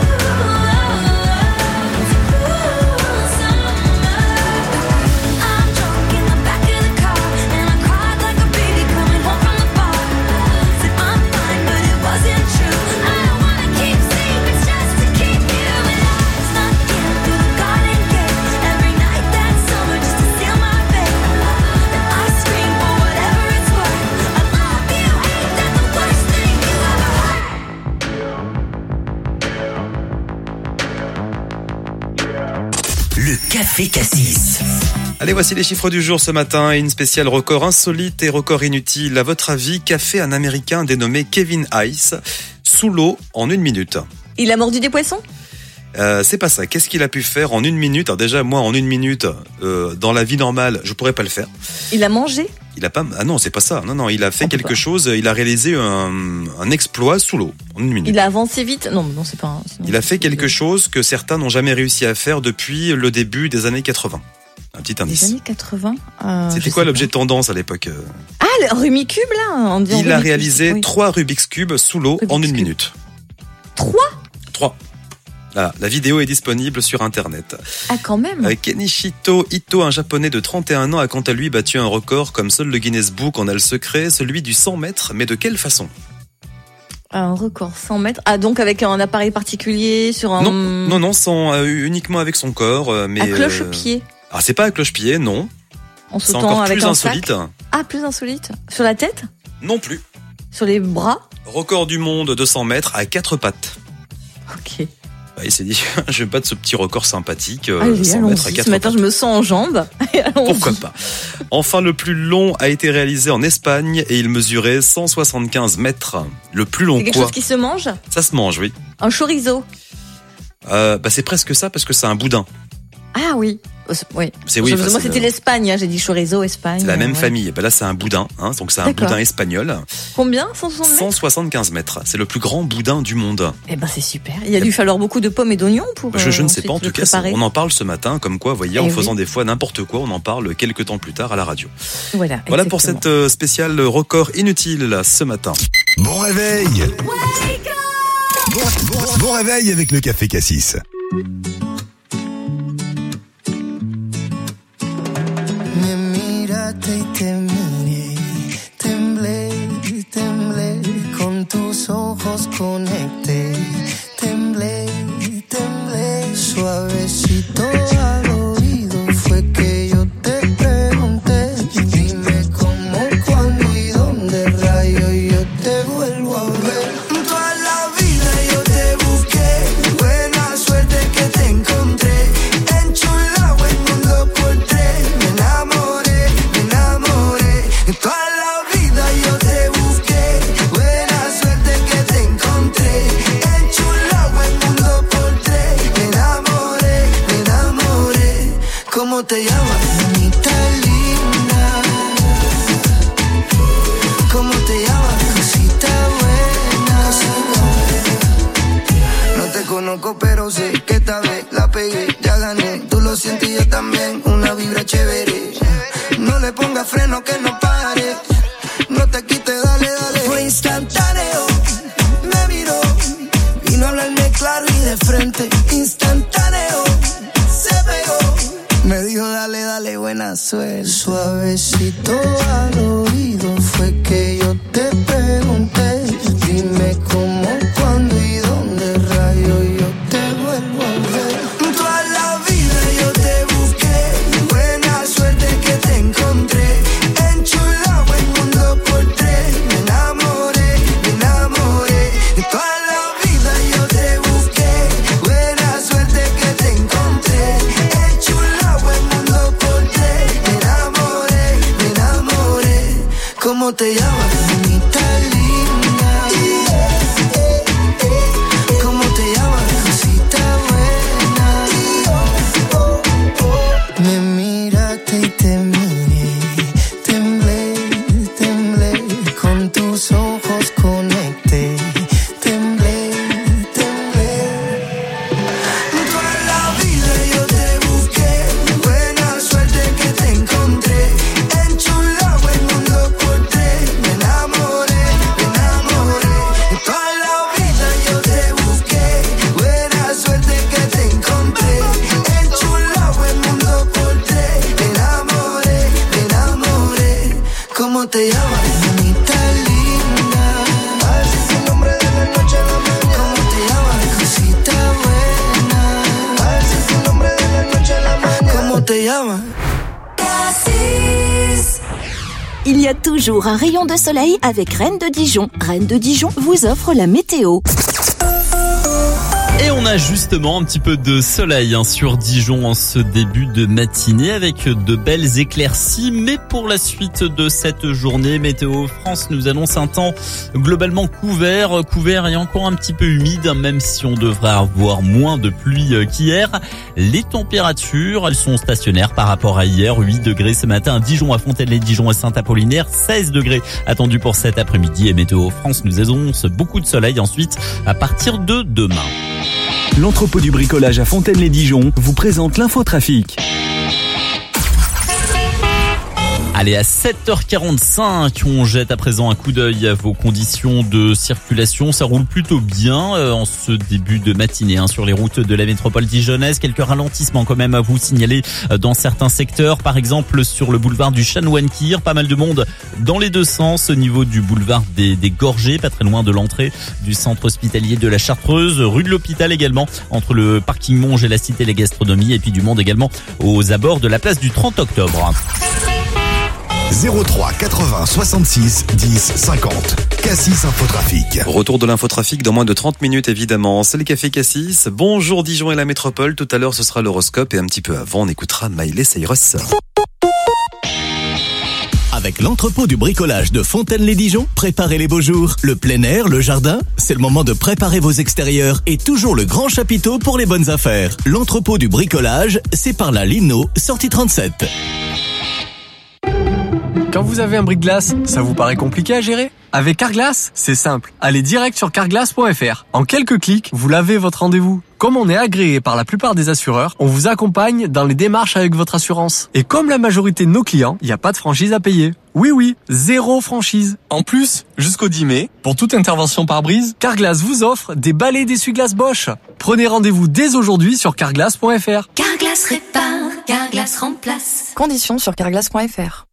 Speaker 13: cool summer. I'm drunk in the back of the car, and I cried like a baby coming home from the bar. Said I'm fine, but it wasn't true. I don't wanna keep secrets just to keep you. And I snuck in through the garden gate every night that summer just to seal my fate. Then I scream for whatever it's worth. I love you, ain't that the worst thing you ever heard?
Speaker 11: Le Café Cassis.
Speaker 1: Allez, voici les chiffres du jour ce matin et une spéciale record insolite et record inutile. À votre avis, qu'a fait un Américain dénommé Kevin Ice sous l'eau en 1 minute?
Speaker 2: Il a mordu des poissons?
Speaker 1: C'est pas ça. Qu'est-ce qu'il a pu faire en 1 minute? Alors déjà, moi, en 1 minute, dans la vie normale, je pourrais pas le faire.
Speaker 2: Il a mangé?
Speaker 1: Il a pas. Ah non, c'est pas ça. Non, il a fait quelque chose. Il a réalisé un exploit sous l'eau en 1 minute.
Speaker 2: Il a avancé vite? Non, c'est pas
Speaker 1: Il a fait quelque chose que certains n'ont jamais réussi à faire depuis le début des années 80. Un petit indice.
Speaker 2: Les années 80.
Speaker 1: C'était quoi l'objet de tendance à l'époque?
Speaker 2: Ah, le Rubik's Cube, là? On dit
Speaker 1: Il a
Speaker 2: Rubik's
Speaker 1: réalisé
Speaker 2: Cube, oui.
Speaker 1: 3 Rubik's Cube sous l'eau en 1 minute.
Speaker 2: 3?
Speaker 1: 3. Voilà, la vidéo est disponible sur Internet.
Speaker 2: Ah, quand même.
Speaker 1: Kenichiro Ito, un japonais de 31 ans, a quant à lui battu un record comme seul le Guinness Book en a le secret, celui du 100 mètres, mais de quelle façon?
Speaker 2: Un record 100 mètres. Ah, donc avec un appareil particulier sur un...
Speaker 1: Non, uniquement avec son corps. Mais,
Speaker 2: à cloche-pied.
Speaker 1: Ah, c'est pas à cloche-pied, non.
Speaker 2: En
Speaker 1: c'est
Speaker 2: sautant
Speaker 1: encore
Speaker 2: avec
Speaker 1: plus
Speaker 2: un
Speaker 1: insolite.
Speaker 2: sac. Ah, plus insolite. Sur la tête?
Speaker 1: Non plus.
Speaker 2: Sur les bras?
Speaker 1: Record du monde de 100 mètres à 4 pattes.
Speaker 2: Ok.
Speaker 1: Il s'est dit, je vais battre ce petit record sympathique,
Speaker 2: Allez,
Speaker 1: 100 mètres à
Speaker 2: allons-y.
Speaker 1: 4
Speaker 2: Ce matin, je me sens en jambes.
Speaker 1: Pourquoi pas. Enfin, le plus long a été réalisé en Espagne et il mesurait 175 mètres. Le plus long
Speaker 2: C'est quelque
Speaker 1: quoi
Speaker 2: chose qui se mange?
Speaker 1: Ça se mange, oui.
Speaker 2: Un chorizo.
Speaker 1: C'est presque ça parce que c'est un boudin.
Speaker 2: Ah oui. Oui.
Speaker 1: Oui,
Speaker 2: Moi, c'était l'Espagne. Hein. J'ai dit chorizo, Espagne.
Speaker 1: C'est la même
Speaker 2: ouais.
Speaker 1: famille. Là, c'est un boudin. Donc, c'est un
Speaker 2: D'accord.
Speaker 1: boudin espagnol.
Speaker 2: Combien? 160 mètres
Speaker 1: 175 mètres. C'est le plus grand boudin du monde.
Speaker 2: C'est super. Il a dû falloir beaucoup de pommes et d'oignons pour.
Speaker 1: Je ne sais pas. En tout cas,
Speaker 2: préparer.
Speaker 1: on en parle ce matin. Comme quoi, vous voyez, en
Speaker 2: Eh
Speaker 1: faisant
Speaker 2: oui.
Speaker 1: des fois n'importe quoi, on en parle quelques temps plus tard à la radio.
Speaker 2: Voilà
Speaker 1: Pour
Speaker 2: exactement.
Speaker 1: cette spéciale record inutile ce matin.
Speaker 5: Bon réveil. Bon réveil avec le Café Cassis.
Speaker 28: Me miraste y te miré, temblé, temblé, con tus ojos conecté, temblé, temblé, suavecito al oído fue que yo te pregunté, dime cómo, cuándo y dónde rayo yo te vuelvo a ver. Toda la vida yo te busqué, buena suerte que te encontré, enchulado el mundo por tres, me enamoré, me enamoré. Toda la vida yo te busqué, buena suerte que te encontré, enchulado el mundo por tres, me enamoré, me enamoré. ¿Cómo te llamas? Mamita linda. ¿Cómo te llamas? Cosita buena. No te conozco pero sé que esta vez la pegué, ya gané, tú lo sientes y yo también, una vibra chévere. No le pongas freno que no pare, no te quites, dale, dale. Fue instantáneo, me miró, vino a hablarme claro y de frente, instantáneo, se pegó, me dijo dale, dale, buena suerte. Suavecito al oído fue que yo te pregunté, dime cómo, cuándo y dónde rayo yo te vuelvo a ver. Toda la vida yo te busqué, buena suerte que te encontré, enchulado el mundo por tres, me enamoré, me enamoré. Toda la vida yo te busqué, buena suerte que te encontré, enchulado el mundo por tres, me enamoré, me enamoré. ¿Cómo te llamas? Mamita linda. ¿Cómo te llamas? Cosita buena. Me miraste y te miré, temblé, temblé, con tus ojos conecté, temblé, temblé. Toda la vida yo te busqué, buena suerte que te encontré, enchulado el mundo por tres, me enamoré, me enamoré. Toda la vida yo te busqué, buena suerte que te encontré, enchulado el mundo por tres, me enamoré, me enamoré. ¿Cómo te llamas? Mamita linda. Así es el nombre de la noche a la mañana. ¿Cómo te llamas? Cosita buena. Así es el nombre de la noche a la mañana. ¿Cómo te llamas?
Speaker 10: Il y a toujours un rayon de soleil avec Reine de Dijon. Reine de Dijon vous offre la météo.
Speaker 3: Et on a justement un petit peu de soleil sur Dijon en ce début de matinée avec de belles éclaircies. Mais pour la suite de cette journée, Météo France nous annonce un temps globalement couvert et encore un petit peu humide, même si on devrait avoir moins de pluie qu'hier. Les températures, elles sont stationnaires par rapport à hier. 8 degrés ce matin à Dijon, à Fontaine-les-Dijon et Saint-Apollinaire. 16 degrés attendus pour cet après-midi. Et Météo France nous annonce beaucoup de soleil ensuite à partir de demain.
Speaker 14: L'entrepôt du bricolage à Fontaine-les-Dijon vous présente l'infotrafic.
Speaker 3: Allez, à 7h45, on jette à présent un coup d'œil à vos conditions de circulation. Ça roule plutôt bien en ce début de matinée sur les routes de la métropole dijonnaise. Quelques ralentissements quand même à vous signaler dans certains secteurs. Par exemple, sur le boulevard du Chanoine-Kir, pas mal de monde dans les deux sens au niveau du boulevard des Gorgées, pas très loin de l'entrée du centre hospitalier de la Chartreuse. Rue de l'Hôpital également, entre le parking Monge et la cité La Gastronomie. Et puis du monde également aux abords de la place du 30 octobre.
Speaker 5: 03 80 66 10 50. Cassis Infotrafic.
Speaker 1: Retour de l'infotrafic dans moins de 30 minutes évidemment. C'est le Café Cassis. Bonjour Dijon et la métropole. Tout à l'heure ce sera l'horoscope et un petit peu avant on écoutera Miley Cyrus.
Speaker 15: Avec l'entrepôt du bricolage de Fontaine-les-Dijon, préparez les beaux jours. Le plein air, le jardin, c'est le moment de préparer vos extérieurs et toujours le grand chapiteau pour les bonnes affaires. L'entrepôt du bricolage, c'est par la Lino, sortie 37.
Speaker 16: Quand vous avez un brise-glace, ça vous paraît compliqué à gérer ? Avec Carglass, c'est simple. Allez direct sur carglass.fr. En quelques clics, vous l'avez votre rendez-vous. Comme on est agréé par la plupart des assureurs, on vous accompagne dans les démarches avec votre assurance. Et comme la majorité de nos clients, il n'y a pas de franchise à payer. Oui, 0 franchise. En plus, jusqu'au 10 mai, pour toute intervention par brise, Carglass vous offre des balais d'essuie-glace Bosch. Prenez rendez-vous dès aujourd'hui sur carglass.fr.
Speaker 18: Carglass répare, Carglass remplace.
Speaker 19: Conditions sur carglass.fr.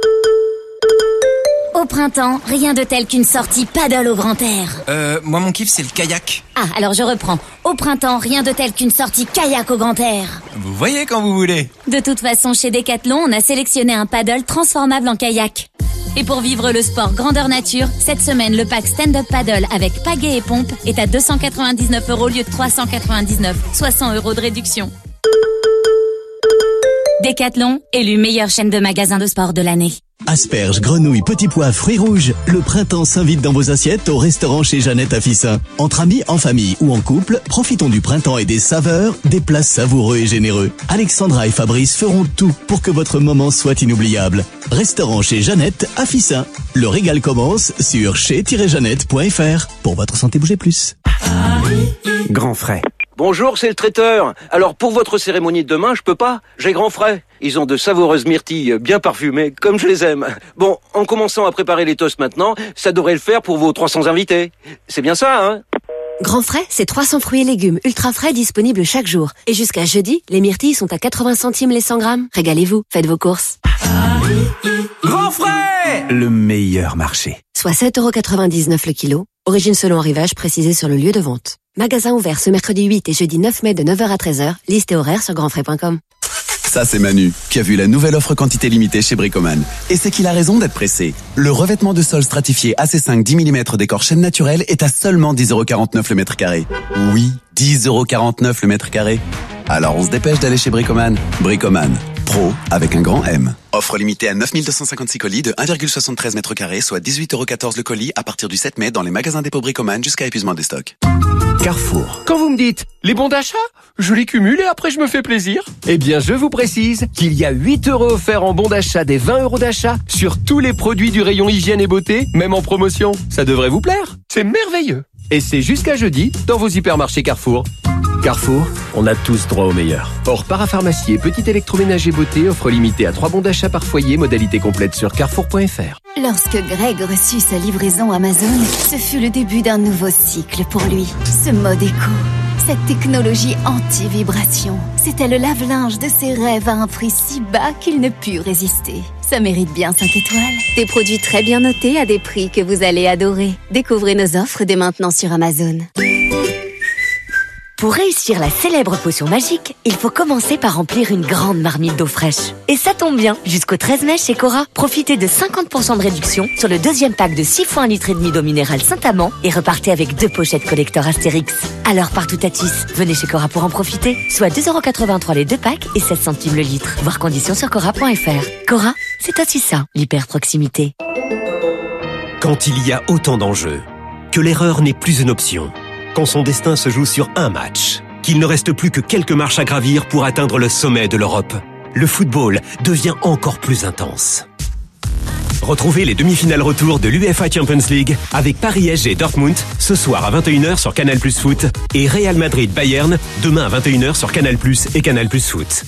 Speaker 20: Au printemps, rien de tel qu'une sortie paddle au grand air.
Speaker 21: Moi mon kiff c'est le kayak.
Speaker 20: Ah, alors je reprends. Au printemps, rien de tel qu'une sortie kayak au grand air.
Speaker 21: Vous voyez quand vous voulez.
Speaker 20: De toute façon, chez Decathlon, on a sélectionné un paddle transformable en kayak. Et pour vivre le sport grandeur nature, cette semaine, le pack stand-up paddle avec pagaie et pompe est à 299 € au lieu de 399, soit 100 € de réduction. Decathlon, élu meilleure chaîne de magasins de sport de l'année.
Speaker 15: Asperges, grenouilles, petits pois, fruits rouges. Le printemps s'invite dans vos assiettes au restaurant chez Jeannette à Fissin. Entre amis, en famille ou en couple, profitons du printemps et des saveurs, des plats savoureux et généreux. Alexandra et Fabrice feront tout pour que votre moment soit inoubliable. Restaurant chez Jeannette à Fissin. Le régal commence sur chez-jeannette.fr. Pour votre santé, bougez plus.
Speaker 22: Grand frais. Bonjour, c'est le traiteur. Alors pour votre cérémonie de demain, je peux pas. J'ai grand frais. Ils ont de savoureuses myrtilles bien parfumées, comme je les aime. Bon, en commençant à préparer les toasts maintenant, ça devrait le faire pour vos 300 invités. C'est bien ça, hein ?
Speaker 23: Grand frais, c'est 300 fruits et légumes ultra frais disponibles chaque jour. Et jusqu'à jeudi, les myrtilles sont à 80 centimes les 100 grammes. Régalez-vous, faites vos courses.
Speaker 22: Grand frais ! Le meilleur marché.
Speaker 23: Soit 7,99 € le kilo. Origine selon arrivage précisée sur le lieu de vente. Magasin ouvert ce mercredi 8 et jeudi 9 mai de 9h à 13h. Liste et horaire sur grandfrais.com.
Speaker 29: Ça, c'est Manu, qui a vu la nouvelle offre quantité limitée chez Bricoman. Et c'est qu'il a raison d'être pressé. Le revêtement de sol stratifié AC5 10 mm décor chêne naturel est à seulement 10,49 € le mètre carré. Oui, 10,49 € le mètre carré. Alors on se dépêche d'aller chez Bricoman. Bricoman, pro avec un grand M. Offre limitée à 9256 colis de 1,73 m², soit 18,14 € le colis à partir du 7 mai dans les magasins dépôt Bricoman jusqu'à épuisement des stocks.
Speaker 30: Carrefour. Quand vous me dites les bons d'achat, je les cumule et après je me fais plaisir. Eh bien, je vous précise qu'il y a 8 € offerts en bons d'achat des 20 € d'achat sur tous les produits du rayon hygiène et beauté, même en promotion. Ça devrait vous plaire. C'est merveilleux. Et c'est jusqu'à jeudi dans vos hypermarchés Carrefour. Carrefour, on a tous droit au meilleur. Hors parapharmacie et petit électroménager beauté, offre limitée à 3 bons d'achat par foyer, modalité complète sur carrefour.fr.
Speaker 20: Lorsque Greg reçut sa livraison Amazon, ce fut le début d'un nouveau cycle pour lui. Ce mode éco, cette technologie anti-vibration, c'était le lave-linge de ses rêves à un prix si bas qu'il ne put résister. Ça mérite bien 5 étoiles.
Speaker 23: Des produits très bien notés à des prix que vous allez adorer. Découvrez nos offres dès maintenant sur Amazon.
Speaker 17: Pour réussir la célèbre potion magique, il faut commencer par remplir une grande marmite d'eau fraîche. Et ça tombe bien, jusqu'au 13 mai chez Cora, profitez de 50% de réduction sur le deuxième pack de 6 fois 1,5 litre d'eau minérale Saint-Amand et repartez avec 2 pochettes collector Astérix. Alors partout à Tis, venez chez Cora pour en profiter. Soit 2,83 € les 2 packs et 16 centimes le litre. Voir conditions sur Cora.fr. Cora, c'est aussi ça, l'hyper-proximité.
Speaker 31: Quand il y a autant d'enjeux, que l'erreur n'est plus une option, quand son destin se joue sur un match, qu'il ne reste plus que quelques marches à gravir pour atteindre le sommet de l'Europe, le football devient encore plus intense. Retrouvez les demi-finales retour de l'UEFA Champions League avec Paris SG Dortmund ce soir à 21 h sur Canal+ Foot et Real Madrid Bayern demain à 21 h sur Canal+ et Canal+ Foot.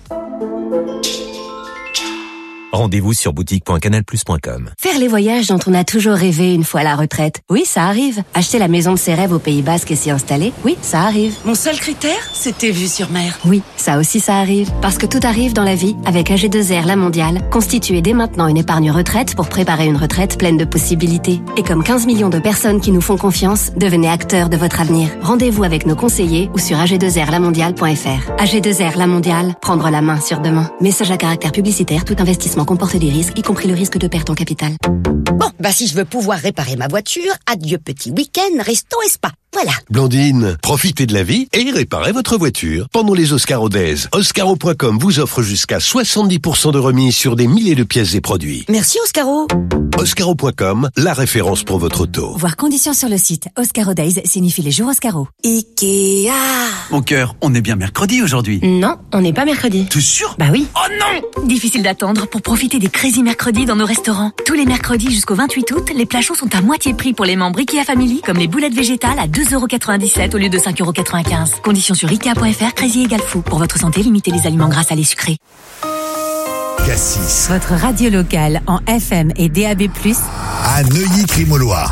Speaker 31: Rendez-vous sur boutique.canalplus.com.
Speaker 23: Faire les voyages dont on a toujours rêvé une fois à la retraite. Oui, ça arrive. Acheter la maison de ses rêves au Pays Basque et s'y installer. Oui, ça arrive.
Speaker 24: Mon seul critère, c'était vue sur mer.
Speaker 23: Oui, ça aussi ça arrive. Parce que tout arrive dans la vie avec AG2R La Mondiale. Constituez dès maintenant une épargne retraite pour préparer une retraite pleine de possibilités. Et comme 15 millions de personnes qui nous font confiance, devenez acteurs de votre avenir. Rendez-vous avec nos conseillers ou sur ag2rlamondiale.fr. AG2R La Mondiale, prendre la main sur demain. Message à caractère publicitaire, tout investissement comporte des risques, y compris le risque de perte en capital.
Speaker 4: Bon, si je veux pouvoir réparer ma voiture, adieu petit week-end, resto et spa. Voilà.
Speaker 6: Blandine, profitez de la vie et réparez votre voiture. Pendant les Oscaro Days, Oscaro.com vous offre jusqu'à 70% de remise sur des milliers de pièces et produits.
Speaker 4: Merci Oscaro.
Speaker 6: Oscaro.com, la référence pour votre auto.
Speaker 23: Voir conditions sur le site. Oscaro Days signifie les jours Oscaro.
Speaker 4: Ikea.
Speaker 7: Mon cœur, on est bien mercredi aujourd'hui.
Speaker 23: Non, on n'est pas mercredi.
Speaker 7: T'es sûr?
Speaker 23: Bah oui.
Speaker 7: Oh non!
Speaker 23: Difficile d'attendre pour profiter des Crazy Mercredis dans nos restaurants. Tous les mercredis jusqu'au 28 août, les plats chauds sont à moitié prix pour les membres Ikea Family, comme les boulettes végétales à 2,97 € au lieu de 5,95 €. Conditions sur Ikea.fr, Crazy égale fou. Pour votre santé, limitez les aliments gras, salés, sucrés.
Speaker 5: Cassis.
Speaker 23: Votre radio locale en FM et DAB+,
Speaker 5: à Neuilly-Crimolois.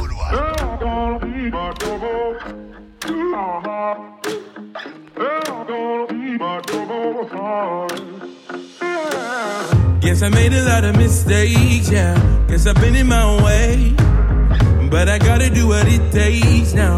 Speaker 28: Yes, I made a lot of mistakes, yeah. Guess I've been in my own way. But I gotta do what it takes now.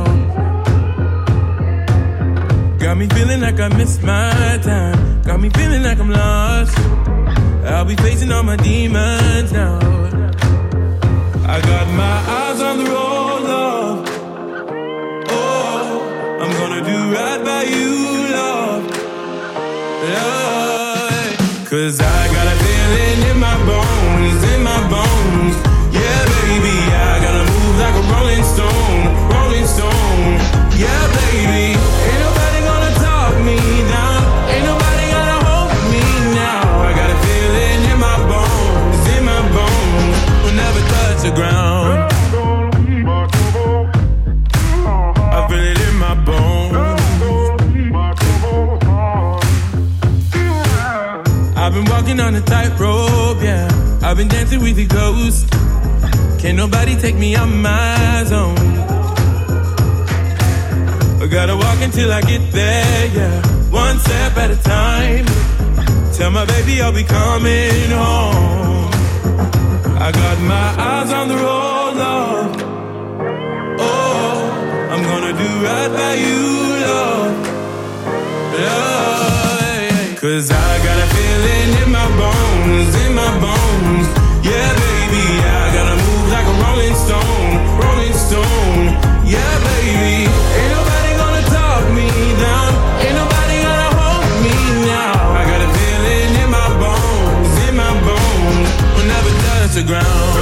Speaker 28: Got me feeling like I missed my time. Got me feeling like I'm lost. I'll be facing all my demons now. I got my eyes on the road, love. Oh, I'm gonna do right by you, love. Love. 'Cause I got a feeling in my bones, in my bones. Yeah, baby, I gotta move like a rolling stone, rolling stone. Yeah, baby, ain't nobody gonna talk me down. Ain't nobody gonna hold me now. I got a feeling in my bones, will never touch the ground. I feel it in my bones. I've been walking on a tightrope, yeah. I've been dancing with the ghost. Can't nobody take me out my zone. I gotta walk until I get there, yeah. One step at a time. Tell my baby I'll be coming home. I got my eyes on the road, love. Oh, I'm gonna do right by you, love. Love. 'Cause I got a feeling in my bones, in my bones. Yeah, baby, I gotta move like a rolling stone, rolling stone. Yeah, baby, ain't nobody gonna talk me down. Ain't nobody gonna hold me now. I got a feeling in my bones, will never touch the ground.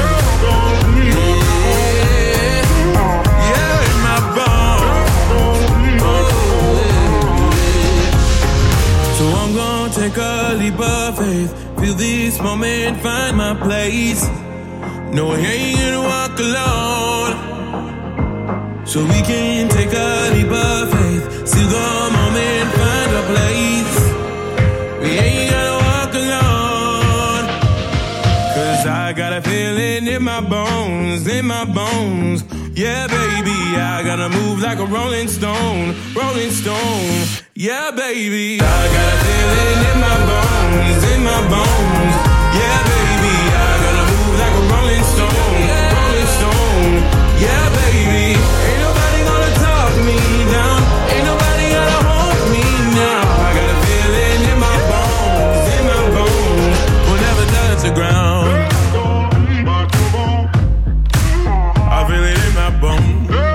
Speaker 28: Yeah, in my bones. So I'm gonna take a leap of faith. Feel this moment, find my place. No, I ain't gonna walk alone. So we can take a leap of faith. See the moment, find a place. We ain't gonna walk alone. 'Cause I got a feeling in my bones, in my bones. Yeah, baby, I gotta move like a rolling stone, rolling stone. Yeah, baby, I got a feeling in my bones, in my bones. Yeah, baby, I gotta move like a rolling stone, rolling stone. Yeah, baby, ain't nobody gonna talk me down. Ain't nobody gonna hold me now. I got a feeling in my bones, will never touch the ground. I feel it in my bones.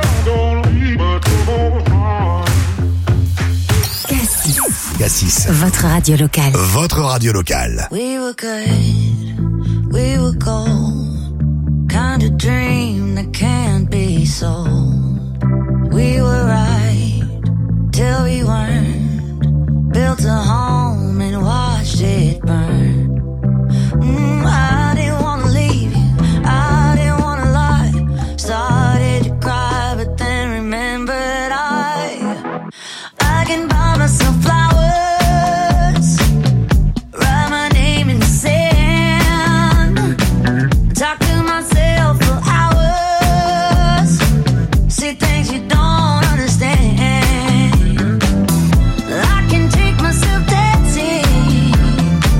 Speaker 5: Cassis.
Speaker 23: Votre radio locale.
Speaker 5: Votre radio locale.
Speaker 18: We were good, we were gold. Kind of dream that can't be sold. We were right till we weren't. Built a home and watched it burn. I didn't wanna leave you, I didn't wanna lie. Started to cry, but then remembered I can buy myself flowers, write my name in the sand, talk to myself for hours, say things you don't understand. I can take myself dancing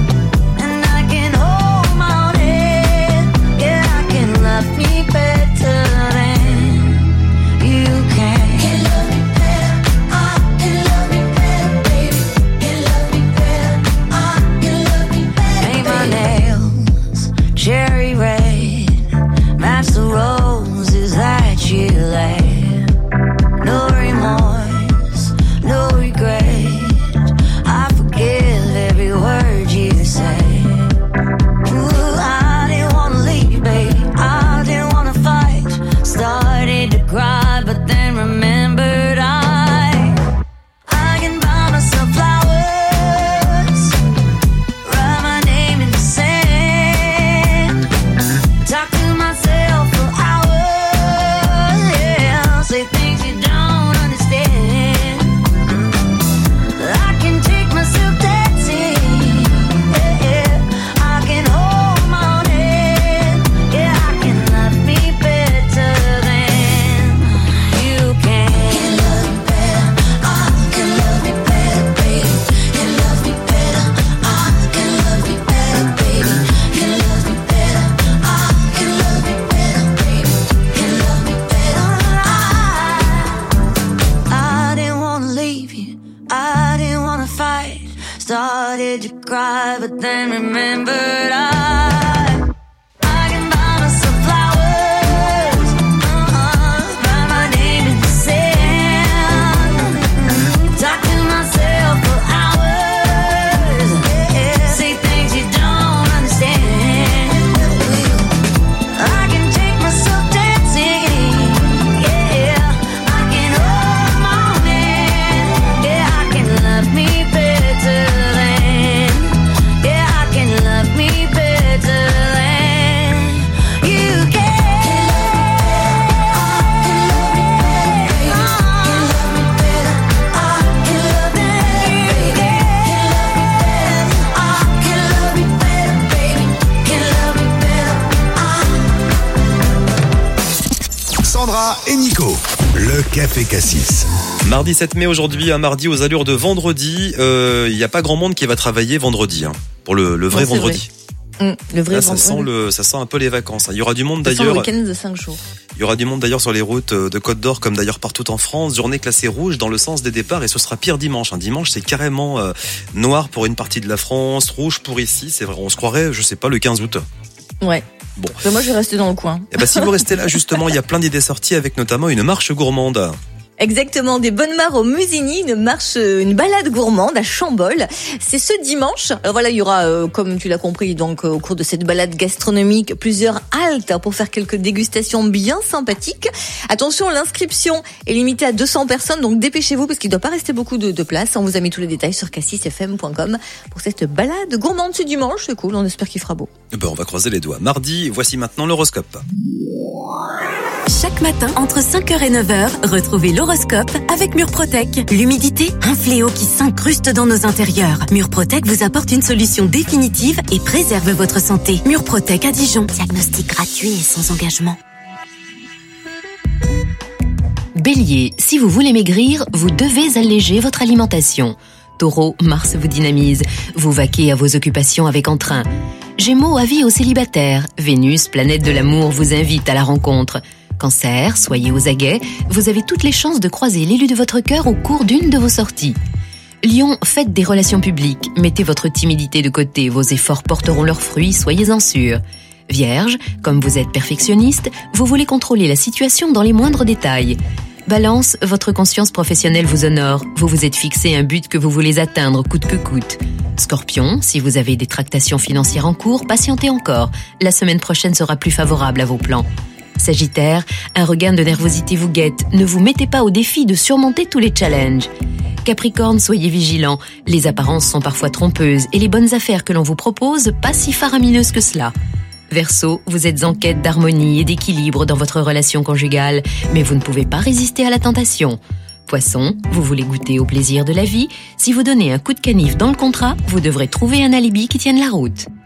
Speaker 5: Sarah et Nico. Le Café Cassis.
Speaker 1: Mardi 7 mai aujourd'hui, un mardi aux allures de vendredi. Il n'y a pas grand monde qui va travailler vendredi, pour le vrai vendredi.
Speaker 2: Le vrai
Speaker 1: Là,
Speaker 2: vendredi.
Speaker 1: ça sent un peu les vacances. Il y aura du monde
Speaker 2: Ça sent
Speaker 1: d'ailleurs.
Speaker 2: le week-end de 5 jours.
Speaker 1: Il y aura du monde d'ailleurs sur les routes de Côte d'Or, comme d'ailleurs partout en France. Journée classée rouge dans le sens des départs, et ce sera pire dimanche. Dimanche, c'est carrément noir pour une partie de la France, rouge pour ici. C'est vrai, on se croirait, je sais pas, le 15 août.
Speaker 2: Ouais.
Speaker 1: Bon.
Speaker 2: Moi, je vais rester dans le coin.
Speaker 1: Et si vous restez là, justement, il y a plein d'idées sorties, avec notamment une marche gourmande.
Speaker 2: Exactement, des bonnes mares au Musigny, une balade gourmande à Chambol. C'est ce dimanche. Alors voilà, il y aura, comme tu l'as compris, donc au cours de cette balade gastronomique, plusieurs haltes pour faire quelques dégustations bien sympathiques. Attention, l'inscription est limitée à 200 personnes, donc dépêchez-vous parce qu'il ne doit pas rester beaucoup de place. On vous a mis tous les détails sur cassisfm.com pour cette balade gourmande ce dimanche. C'est cool, on espère qu'il fera beau.
Speaker 1: On va croiser les doigts. Mardi, voici maintenant l'horoscope.
Speaker 8: Chaque matin, entre 5h et 9h, retrouvez l'horoscope avec Murprotec. L'humidité, un fléau qui s'incruste dans nos intérieurs. Murprotec vous apporte une solution définitive et préserve votre santé. Murprotec à Dijon.
Speaker 23: Diagnostic gratuit et sans engagement. Bélier, si vous voulez maigrir, vous devez alléger votre alimentation. Taureau, Mars vous dynamise. Vous vaquez à vos occupations avec entrain. Gémeaux, avis aux célibataires. Vénus, planète de l'amour, vous invite à la rencontre. Cancer, soyez aux aguets, vous avez toutes les chances de croiser l'élu de votre cœur au cours d'une de vos sorties. Lion, faites des relations publiques, mettez votre timidité de côté, vos efforts porteront leurs fruits, soyez-en sûrs. Vierge, comme vous êtes perfectionniste, vous voulez contrôler la situation dans les moindres détails. Balance, votre conscience professionnelle vous honore, vous vous êtes fixé un but que vous voulez atteindre coûte que coûte. Scorpion, si vous avez des tractations financières en cours, patientez encore, la semaine prochaine sera plus favorable à vos plans. Sagittaire, un regain de nervosité vous guette. Ne vous mettez pas au défi de surmonter tous les challenges. Capricorne, soyez vigilants. Les apparences sont parfois trompeuses et les bonnes affaires que l'on vous propose, pas si faramineuses que cela. Verseau, vous êtes en quête d'harmonie et d'équilibre dans votre relation conjugale, mais vous ne pouvez pas résister à la tentation. Poisson, vous voulez goûter au plaisir de la vie. Si vous donnez un coup de canif dans le contrat, vous devrez trouver un alibi qui tienne la route.